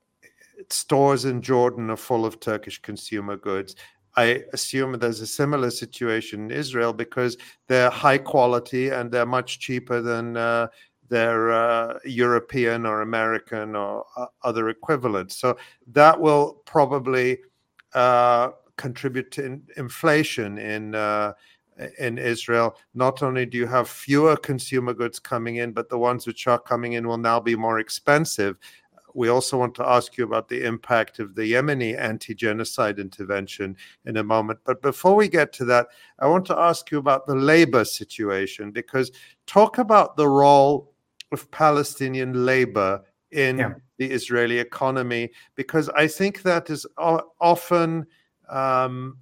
stores in Jordan are full of Turkish consumer goods. I assume there's a similar situation in Israel because they're high quality and they're much cheaper than uh, their uh, European or American or uh, other equivalents. So that will probably uh, contribute to in- inflation in uh, in Israel. Not only do you have fewer consumer goods coming in, but the ones which are coming in will now be more expensive. We also want to ask you about the impact of the Yemeni anti-genocide intervention in a moment. But before we get to that, I want to ask you about the labor situation, because talk about the role of Palestinian labor in yeah. the Israeli economy, because I think that is o- often um,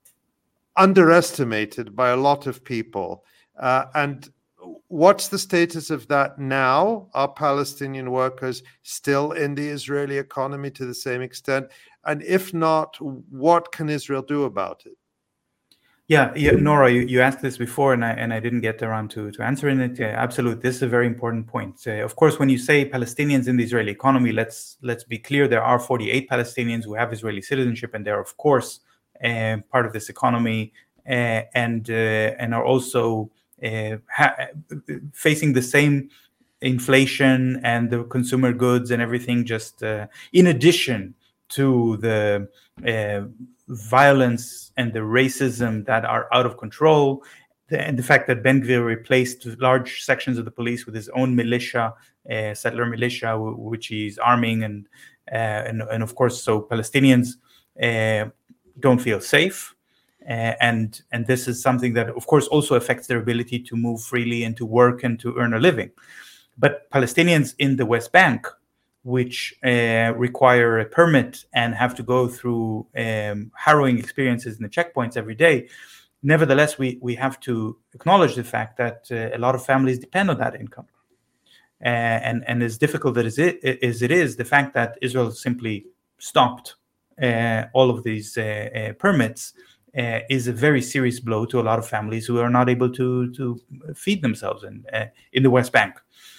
underestimated by a lot of people. Uh, and what's the status of that now? Are Palestinian workers still in the Israeli economy to the same extent? And if not, what can Israel do about it? Yeah, yeah, Nora, you, you asked this before, and I and I didn't get around to, to answering it. Yeah, absolutely, this is a very important point. Uh, of course, when you say Palestinians in the Israeli economy, let's let's be clear: there are forty-eight Palestinians who have Israeli citizenship, and they're of course uh, part of this economy, uh, and uh, and are also uh, ha- facing the same inflation and the consumer goods and everything. Just uh, in addition to the uh, violence and the racism that are out of control, the, and the fact that Ben Gvir replaced large sections of the police with his own militia, uh, settler militia, w- which he's arming, and, uh, and and of course, so Palestinians uh, don't feel safe, uh, and and this is something that, of course, also affects their ability to move freely and to work and to earn a living. But Palestinians in the West Bank, which uh, require a permit and have to go through um, harrowing experiences in the checkpoints every day. Nevertheless, we, we have to acknowledge the fact that uh, a lot of families depend on that income. Uh, and, and as difficult as it, as it is, the fact that Israel simply stopped uh, all of these uh, uh, permits uh, is a very serious blow to a lot of families who are not able to, to feed themselves in, uh, in the West Bank.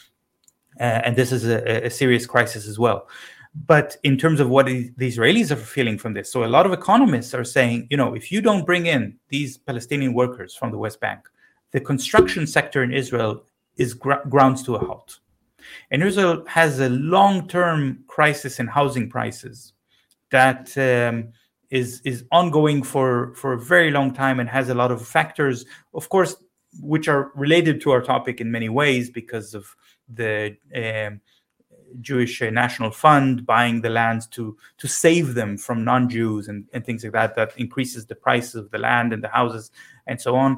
Uh, and this is a, a serious crisis as well. But in terms of what the Israelis are feeling from this, so a lot of economists are saying, you know, if you don't bring in these Palestinian workers from the West Bank, the construction sector in Israel is gr- grounds to a halt. And Israel has a long-term crisis in housing prices that um, is, is ongoing for, for a very long time and has a lot of factors, of course, which are related to our topic in many ways because of the um, Jewish uh, National Fund buying the lands to to save them from non-Jews and, and things like that, that increases the prices of the land and the houses and so on.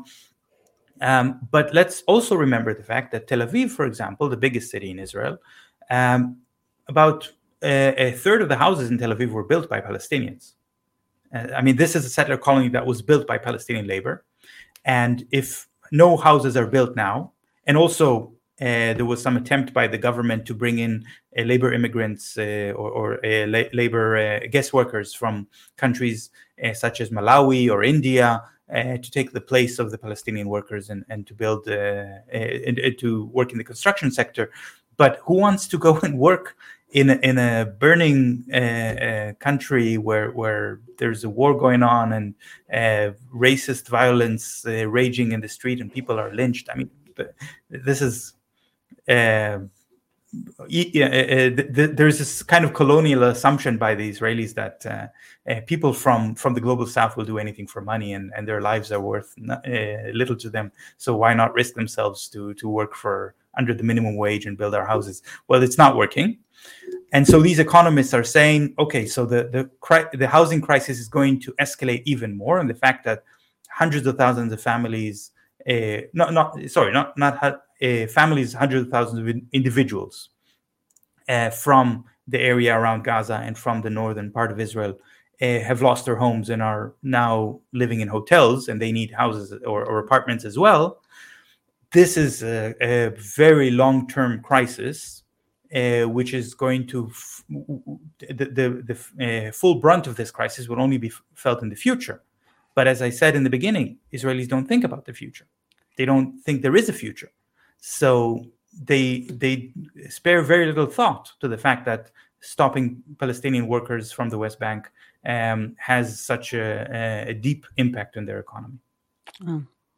Um, but let's also remember the fact that Tel Aviv, for example, the biggest city in Israel, um, about a, a third of the houses in Tel Aviv were built by Palestinians. Uh, I mean, this is a settler colony that was built by Palestinian labor. And if no houses are built now, and also uh, there was some attempt by the government to bring in uh, labor immigrants uh, or, or uh, la- labor uh, guest workers from countries uh, such as Malawi or India uh, to take the place of the Palestinian workers and, and to build, uh, uh, and, and to work in the construction sector. But who wants to go and work in a, in a burning uh, uh, country where where there's a war going on and uh, racist violence uh, raging in the street and people are lynched? I mean, this is uh, yeah, uh, th- th- there's this kind of colonial assumption by the Israelis that uh, uh, people from from the global south will do anything for money and, and their lives are worth not, uh, little to them. So why not risk themselves to to work for under the minimum wage and build our houses? Well, it's not working. And so these economists are saying, okay, so the the, cri- the housing crisis is going to escalate even more, and the fact that hundreds of thousands of families, uh, not not sorry, not not uh, families, hundreds of thousands of individuals uh, from the area around Gaza and from the northern part of Israel uh, have lost their homes and are now living in hotels, and they need houses or, or apartments as well. This is a, a very long-term crisis. Uh, which is going to f- the the, the uh, full brunt of this crisis will only be f- felt in the future. But as I said in the beginning, Israelis don't think about the future. They don't think there is a future. So they they spare very little thought to the fact that stopping Palestinian workers from the West Bank um, has such a, a deep impact on their economy. Oh.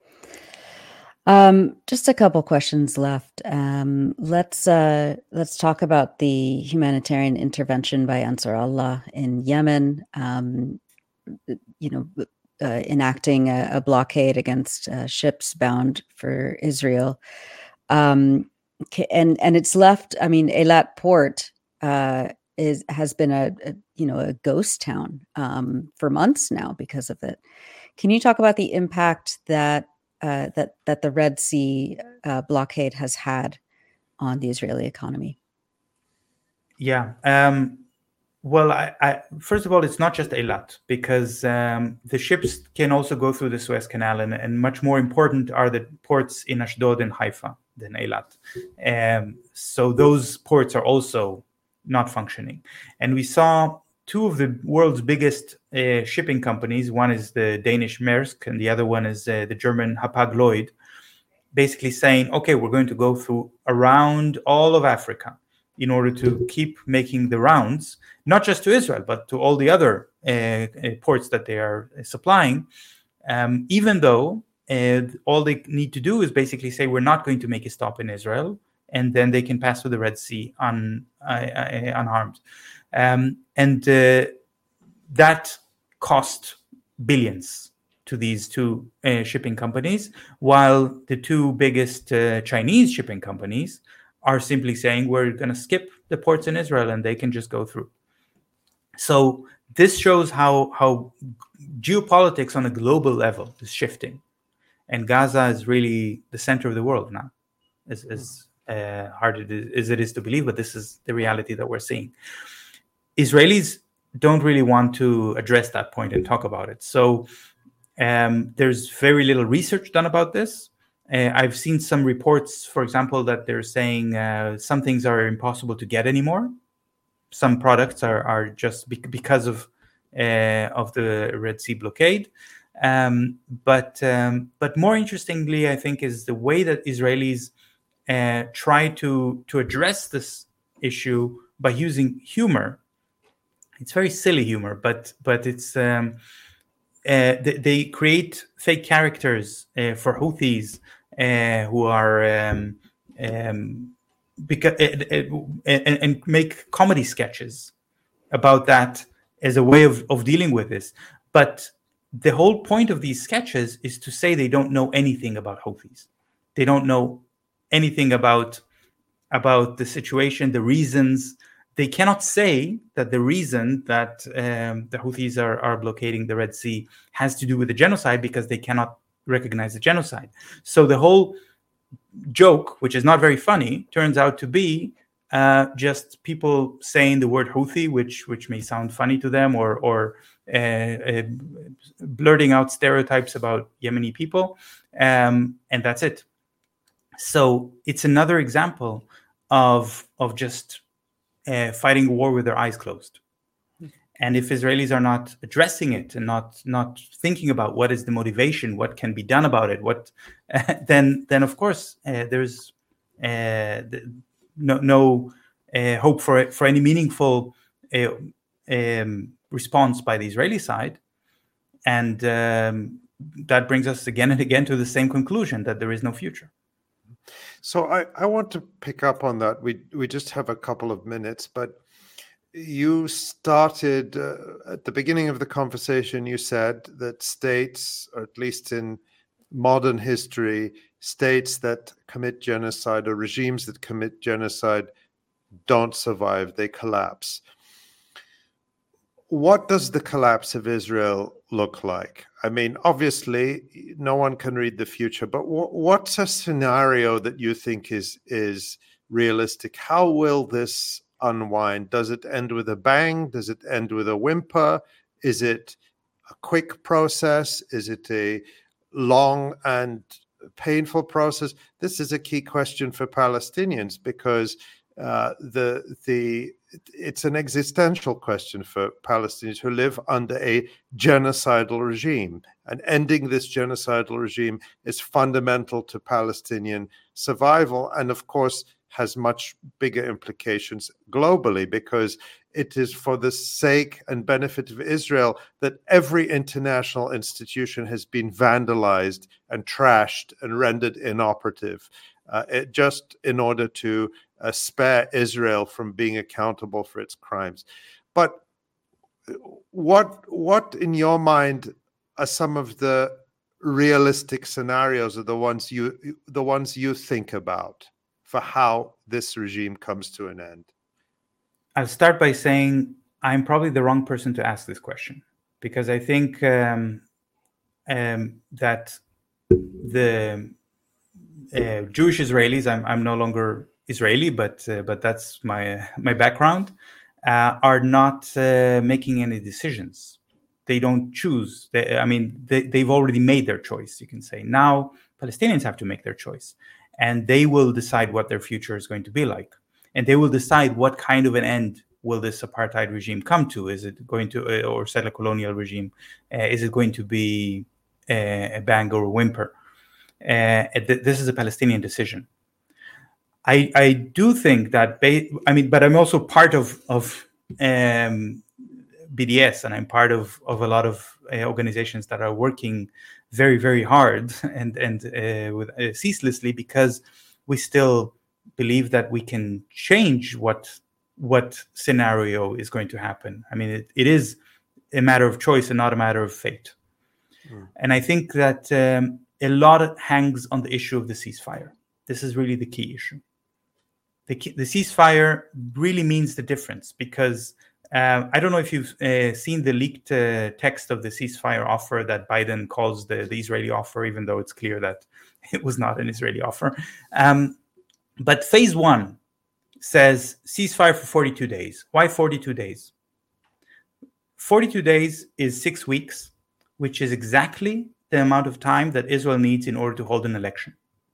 Um, just a couple questions left. Um, let's uh, let's talk about the humanitarian intervention by Ansar Allah in Yemen. Um, you know, uh, enacting a, a blockade against uh, ships bound for Israel, um, and and it's left. I mean, Eilat port uh, is has been a, a you know a ghost town um, for months now because of it. Can you talk about the impact that Uh, that that the Red Sea uh, blockade has had on the Israeli economy? Yeah. Um, well, I, I, first of all, it's not just Eilat, because um, the ships can also go through the Suez Canal, and, and much more important are the ports in Ashdod and Haifa than Eilat. Um, so those ports are also not functioning. And we saw two of the world's biggest uh, shipping companies, one is the Danish Maersk and the other one is uh, the German Hapag-Lloyd, basically saying, okay, we're going to go through around all of Africa in order to keep making the rounds, not just to Israel, but to all the other uh, ports that they are supplying, um, even though uh, all they need to do is basically say, we're not going to make a stop in Israel, and then they can pass through the Red Sea un, uh, unharmed. Um, and uh, that cost billions to these two uh, shipping companies, while the two biggest uh, Chinese shipping companies are simply saying, we're going to skip the ports in Israel and they can just go through. So this shows how, how geopolitics on a global level is shifting. And Gaza is really the center of the world now, as, as uh, hard as it is to believe, but this is the reality that we're seeing. Israelis don't really want to address that point and talk about it. So um, there's very little research done about this. Uh, I've seen some reports, for example, that they're saying uh, some things are impossible to get anymore. Some products are, are just be- because of uh, of the Red Sea blockade. Um, but um, but more interestingly, I think, is the way that Israelis uh, try to to address this issue by using humor. It's very silly humor, but but it's um, uh, they, they create fake characters uh, for Houthis uh, who are um, um, because uh, uh, and, and make comedy sketches about that as a way of, of dealing with this. But the whole point of these sketches is to say they don't know anything about Houthis. They don't know anything about about the situation, the reasons. They cannot say that the reason that um, the Houthis are, are blockading the Red Sea has to do with the genocide, because they cannot recognize the genocide. So the whole joke, which is not very funny, turns out to be uh, just people saying the word Houthi, which which may sound funny to them, or or uh, uh, blurting out stereotypes about Yemeni people, um, and that's it. So it's another example of of just uh, fighting a war with their eyes closed. And if Israelis are not addressing it and not not thinking about what is the motivation, what can be done about it, what uh, then then of course uh, there's uh, no no uh, hope for for any meaningful uh, um, response by the Israeli side, and um, that brings us again and again to the same conclusion that there is no future. So I, I want to pick up on that. We we just have a couple of minutes, but you started uh, at the beginning of the conversation, you said that states, or at least in modern history, states that commit genocide or regimes that commit genocide don't survive, they collapse. What does the collapse of Israel look like? I mean, obviously, no one can read the future, but w- what's a scenario that you think is is realistic? How will this unwind? Does it end with a bang? Does it end with a whimper? Is it a quick process? Is it a long and painful process? This is a key question for Palestinians because uh, the the it's an existential question for Palestinians who live under a genocidal regime, and ending this genocidal regime is fundamental to Palestinian survival, and of course has much bigger implications globally, because it is for the sake and benefit of Israel that every international institution has been vandalized and trashed and rendered inoperative, uh, it, just in order to uh, spare Israel from being accountable for its crimes. But what, what in your mind are some of the realistic scenarios, or the ones you, the ones you think about for how this regime comes to an end? I'll start by saying I'm probably the wrong person to ask this question, because I think um, um, that the uh, Jewish Israelis, I'm, I'm no longer Israeli, but uh, but that's my my background, uh, are not uh, making any decisions. They don't choose. They, I mean, they, they've already made their choice, you can say. Now Palestinians have to make their choice, and they will decide what their future is going to be like. And they will decide what kind of an end will this apartheid regime come to. Is it going to, or settler colonial regime, uh, is it going to be uh, a bang or a whimper? Uh, th- this is a Palestinian decision. I, I do think that, ba- I mean, but I'm also part of, of um, B D S, and I'm part of, of a lot of uh, organizations that are working very, very hard and, and uh, with, uh, ceaselessly, because we still believe that we can change what what scenario is going to happen. I mean, it, it is a matter of choice and not a matter of fate. Mm. And I think that um, a lot hangs on the issue of the ceasefire. This is really the key issue. The, the ceasefire really means the difference, because uh, I don't know if you've uh, seen the leaked uh, text of the ceasefire offer that Biden calls the, the Israeli offer, even though it's clear that it was not an Israeli offer. Um, But phase one says ceasefire for forty-two days. Why forty-two days? forty-two days is six weeks, which is exactly the amount of time that Israel needs in order to hold an election.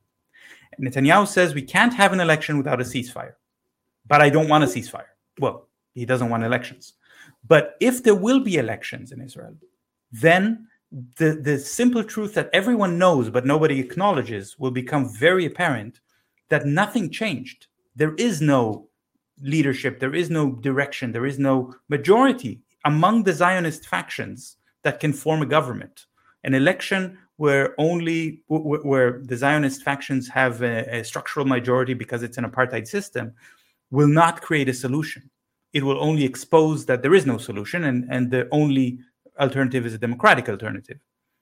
And Netanyahu says we can't have an election without a ceasefire. But I don't want a ceasefire. Well, he doesn't want elections. But if there will be elections in Israel, then the, the simple truth that everyone knows but nobody acknowledges will become very apparent, that nothing changed. There is no leadership, there is no direction, there is no majority among the Zionist factions that can form a government. An election where only where the Zionist factions have a, a structural majority because it's an apartheid system will not create a solution. It will only expose that there is no solution, and, and the only alternative is a democratic alternative.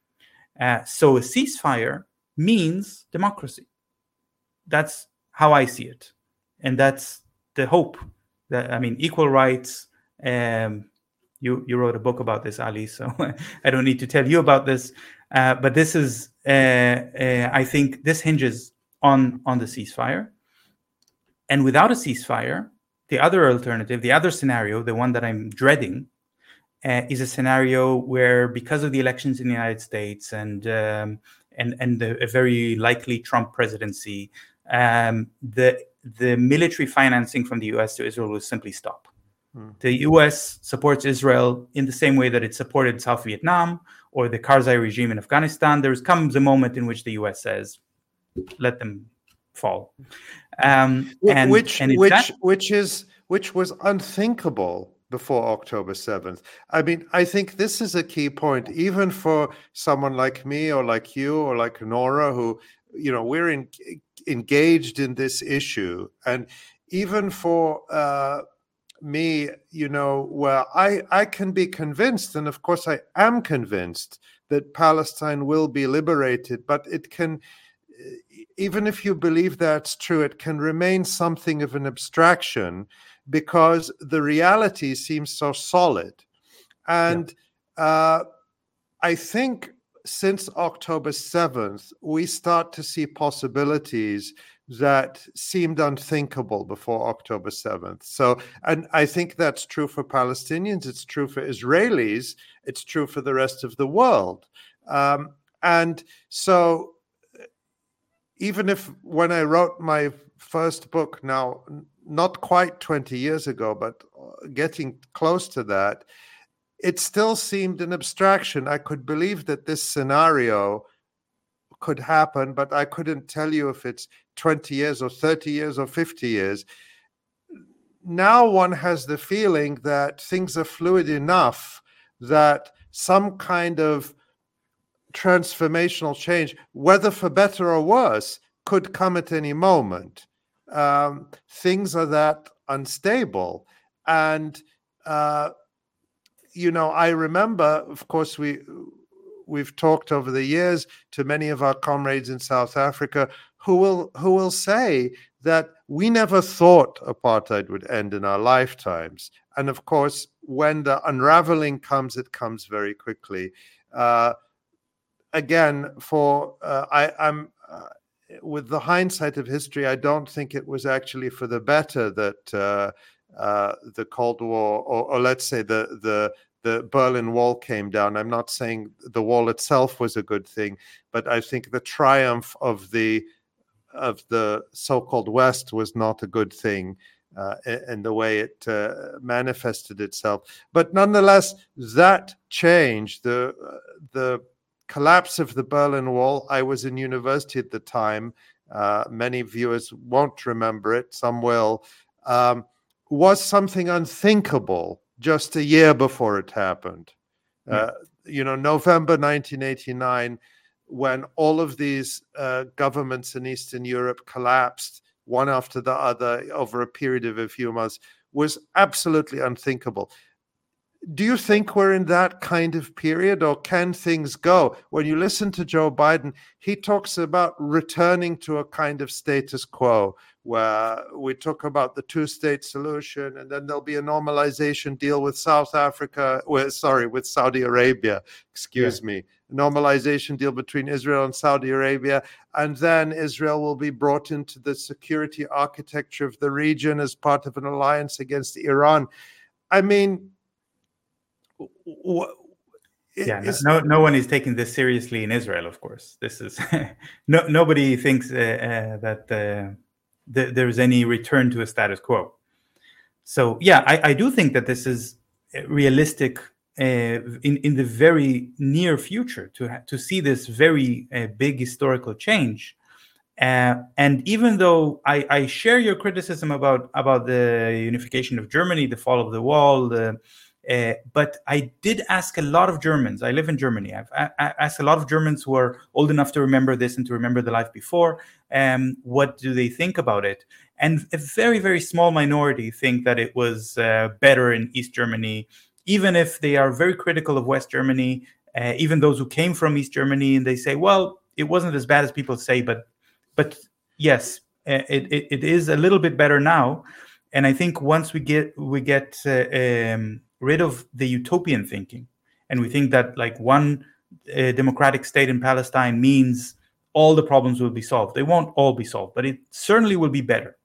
Uh, so a ceasefire means democracy. That's how I see it. And that's the hope. That, I mean, equal rights. Um, you, you wrote a book about this, Ali, so I don't need to tell you about this. Uh, but this is, uh, uh, I think this hinges on, on the ceasefire. And without a ceasefire, the other alternative, the other scenario, the one that I'm dreading, uh, is a scenario where, because of the elections in the United States and um, and and the, a very likely Trump presidency, um, the the military financing from the U S to Israel will simply stop. Hmm. The U S supports Israel in the same way that it supported South Vietnam or the Karzai regime in Afghanistan. There comes a moment in which the U S says, "Let them fall." Um, and, which and which that, which is which was unthinkable before October seventh. I mean, I think this is a key point, even for someone like me or like you or like Nora, who, you know, we're in, engaged in this issue, and even for uh, me, you know, where I I can be convinced, and of course I am convinced, that Palestine will be liberated, but it can. Even if you believe that's true, it can remain something of an abstraction because the reality seems so solid. And yeah. uh, I think since October seventh, we start to see possibilities that seemed unthinkable before October seventh. So, and I think that's true for Palestinians, it's true for Israelis, it's true for the rest of the world. Um, and so, even if when I wrote my first book, now not quite twenty years ago, but getting close to that, it still seemed an abstraction. I could believe that this scenario could happen, but I couldn't tell you if it's twenty years or thirty years or fifty years. Now one has the feeling that things are fluid enough that some kind of transformational change, whether for better or worse, could come at any moment. Um, things are that unstable. And, uh, you know, I remember, of course, we, we've talked over the years to many of our comrades in South Africa who will, who will say that we never thought apartheid would end in our lifetimes. And of course, when the unraveling comes, it comes very quickly. Uh, Again, for uh, I, I'm uh, with the hindsight of history, I don't think it was actually for the better that uh, uh, the Cold War, or, or let's say the the the Berlin Wall came down. I'm not saying the wall itself was a good thing, but I think the triumph of the of the so-called West was not a good thing, uh, in the way it uh, manifested itself. But nonetheless, that change, the the collapse of the Berlin Wall. I was in university at the time. Uh, many viewers won't remember it. Some will. Um, was something unthinkable just a year before it happened. Yeah. Uh, you know, November nineteen eighty-nine, when all of these uh, governments in Eastern Europe collapsed one after the other over a period of a few months, was absolutely unthinkable. Do you think we're in that kind of period, or can things go? When you listen to Joe Biden, he talks about returning to a kind of status quo where we talk about the two-state solution, and then there'll be a normalization deal with South Africa, with, sorry, with Saudi Arabia, excuse yeah. me, a normalization deal between Israel and Saudi Arabia, and then Israel will be brought into the security architecture of the region as part of an alliance against Iran. I mean, Yeah, no, no, no one is taking this seriously in Israel. Of course, this is no nobody thinks uh, uh, that uh, th- there's any return to a status quo. So, yeah, I, I do think that this is realistic uh, in in the very near future to ha- to see this very uh, big historical change. Uh, and even though I, I share your criticism about about the unification of Germany, the fall of the wall, the Uh, but I did ask a lot of Germans. I live in Germany. I've I, I asked a lot of Germans who are old enough to remember this and to remember the life before. Um, what do they think about it? And a very, very small minority think that it was uh, better in East Germany, even if they are very critical of West Germany, uh, even those who came from East Germany, and they say, well, it wasn't as bad as people say, but but yes, uh, it, it, it is a little bit better now. And I think once we get we get uh, um, rid of the utopian thinking, and we think that like one uh, democratic state in Palestine means all the problems will be solved. They won't all be solved, but it certainly will be better.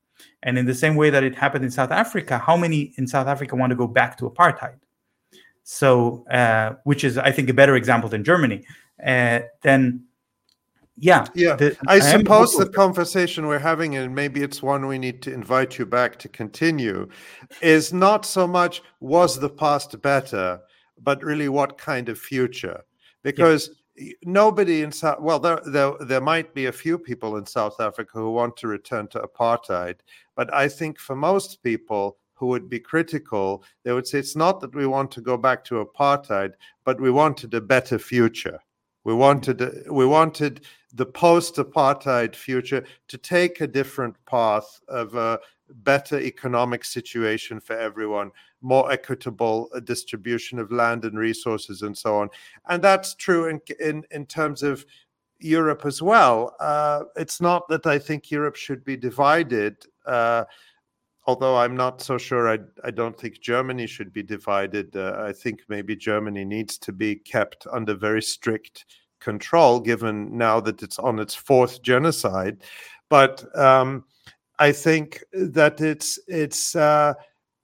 And in the same way that it happened in South Africa, how many in South Africa want to go back to apartheid? So, uh, which is, I think, a better example than Germany. Uh, then, yeah. Yeah, the, I, I suppose hopeful. the conversation we're having, and maybe it's one we need to invite you back to continue, is not so much was the past better, but really what kind of future? Because yeah. nobody in South, well, there, there, there might be a few people in South Africa who want to return to apartheid, but I think for most people who would be critical, they would say it's not that we want to go back to apartheid, but we wanted a better future. We wanted we wanted the post-apartheid future to take a different path of a better economic situation for everyone, more equitable distribution of land and resources, and so on. And that's true in in, in terms of Europe as well. Uh, it's not that I think Europe should be divided. Uh, Although I'm not so sure, I, I don't think Germany should be divided. Uh, I think maybe Germany needs to be kept under very strict control, given now that it's on its fourth genocide. But um, I think that it's it's uh,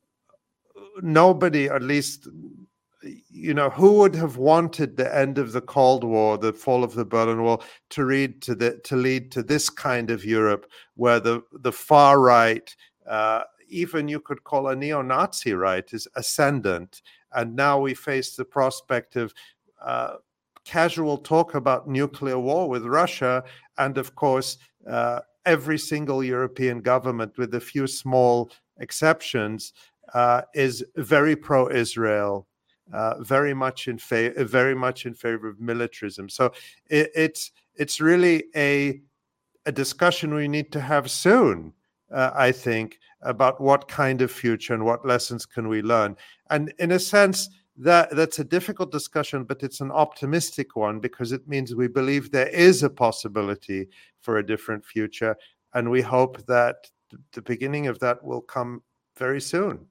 nobody, at least, you know, who would have wanted the end of the Cold War, the fall of the Berlin Wall, to lead to the to lead to this kind of Europe, where the the far right, Uh, even you could call a neo-Nazi right, is ascendant. And now we face the prospect of uh, casual talk about nuclear war with Russia. And of course, uh, every single European government, with a few small exceptions, uh, is very pro-Israel, uh, very much in favor, very much in favor of militarism. So it, it's it's really a a discussion we need to have soon. Uh, I think, about what kind of future and what lessons can we learn. And in a sense, that that's a difficult discussion, but it's an optimistic one, because it means we believe there is a possibility for a different future. And we hope that the beginning of that will come very soon.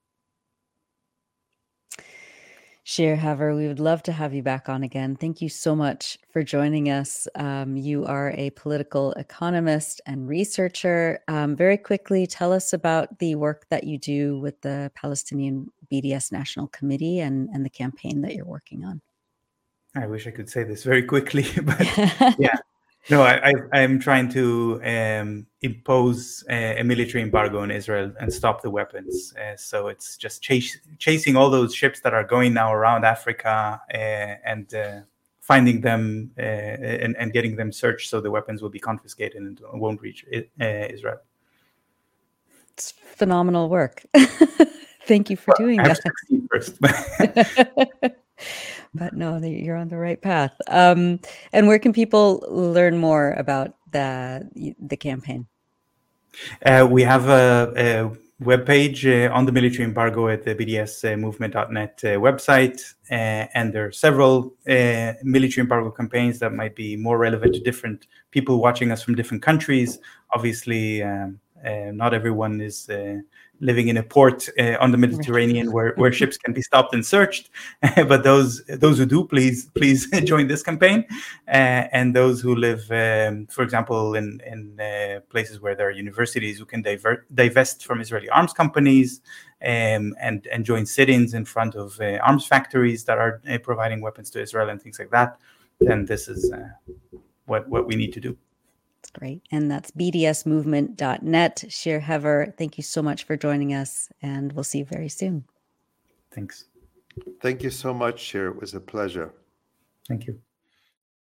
Shir Haver, we would love to have you back on again. Thank you so much for joining us. Um, you are a political economist and researcher. Um, very quickly, tell us about the work that you do with the Palestinian B D S National Committee and, and the campaign that you're working on. I wish I could say this very quickly, but yeah. No, I, I, I'm trying to um, impose a, a military embargo on Israel and stop the weapons. Uh, so it's just chase, chasing all those ships that are going now around Africa uh, and uh, finding them uh, and, and getting them searched so the weapons will be confiscated and won't reach it, uh, Israel. It's phenomenal work. Thank you for well, doing I that. First. But no, you're on the right path. Um, and where can people learn more about the the campaign? Uh, we have a, a webpage uh, on the military embargo at the B D S movement dot net uh, website. Uh, and there are several uh, military embargo campaigns that might be more relevant to different people watching us from different countries. Obviously, um, uh, not everyone is uh, living in a port uh, on the Mediterranean where, where ships can be stopped and searched. But those those who do, please please join this campaign. Uh, and those who live, um, for example, in, in uh, places where there are universities who can divert, divest from Israeli arms companies um, and, and join sit-ins in front of uh, arms factories that are uh, providing weapons to Israel and things like that, then this is uh, what, what we need to do. Great. And that's B D S movement dot net. Shir Haver, thank you so much for joining us, and we'll see you very soon. Thanks. Thank you so much, Shir. It was a pleasure. Thank you.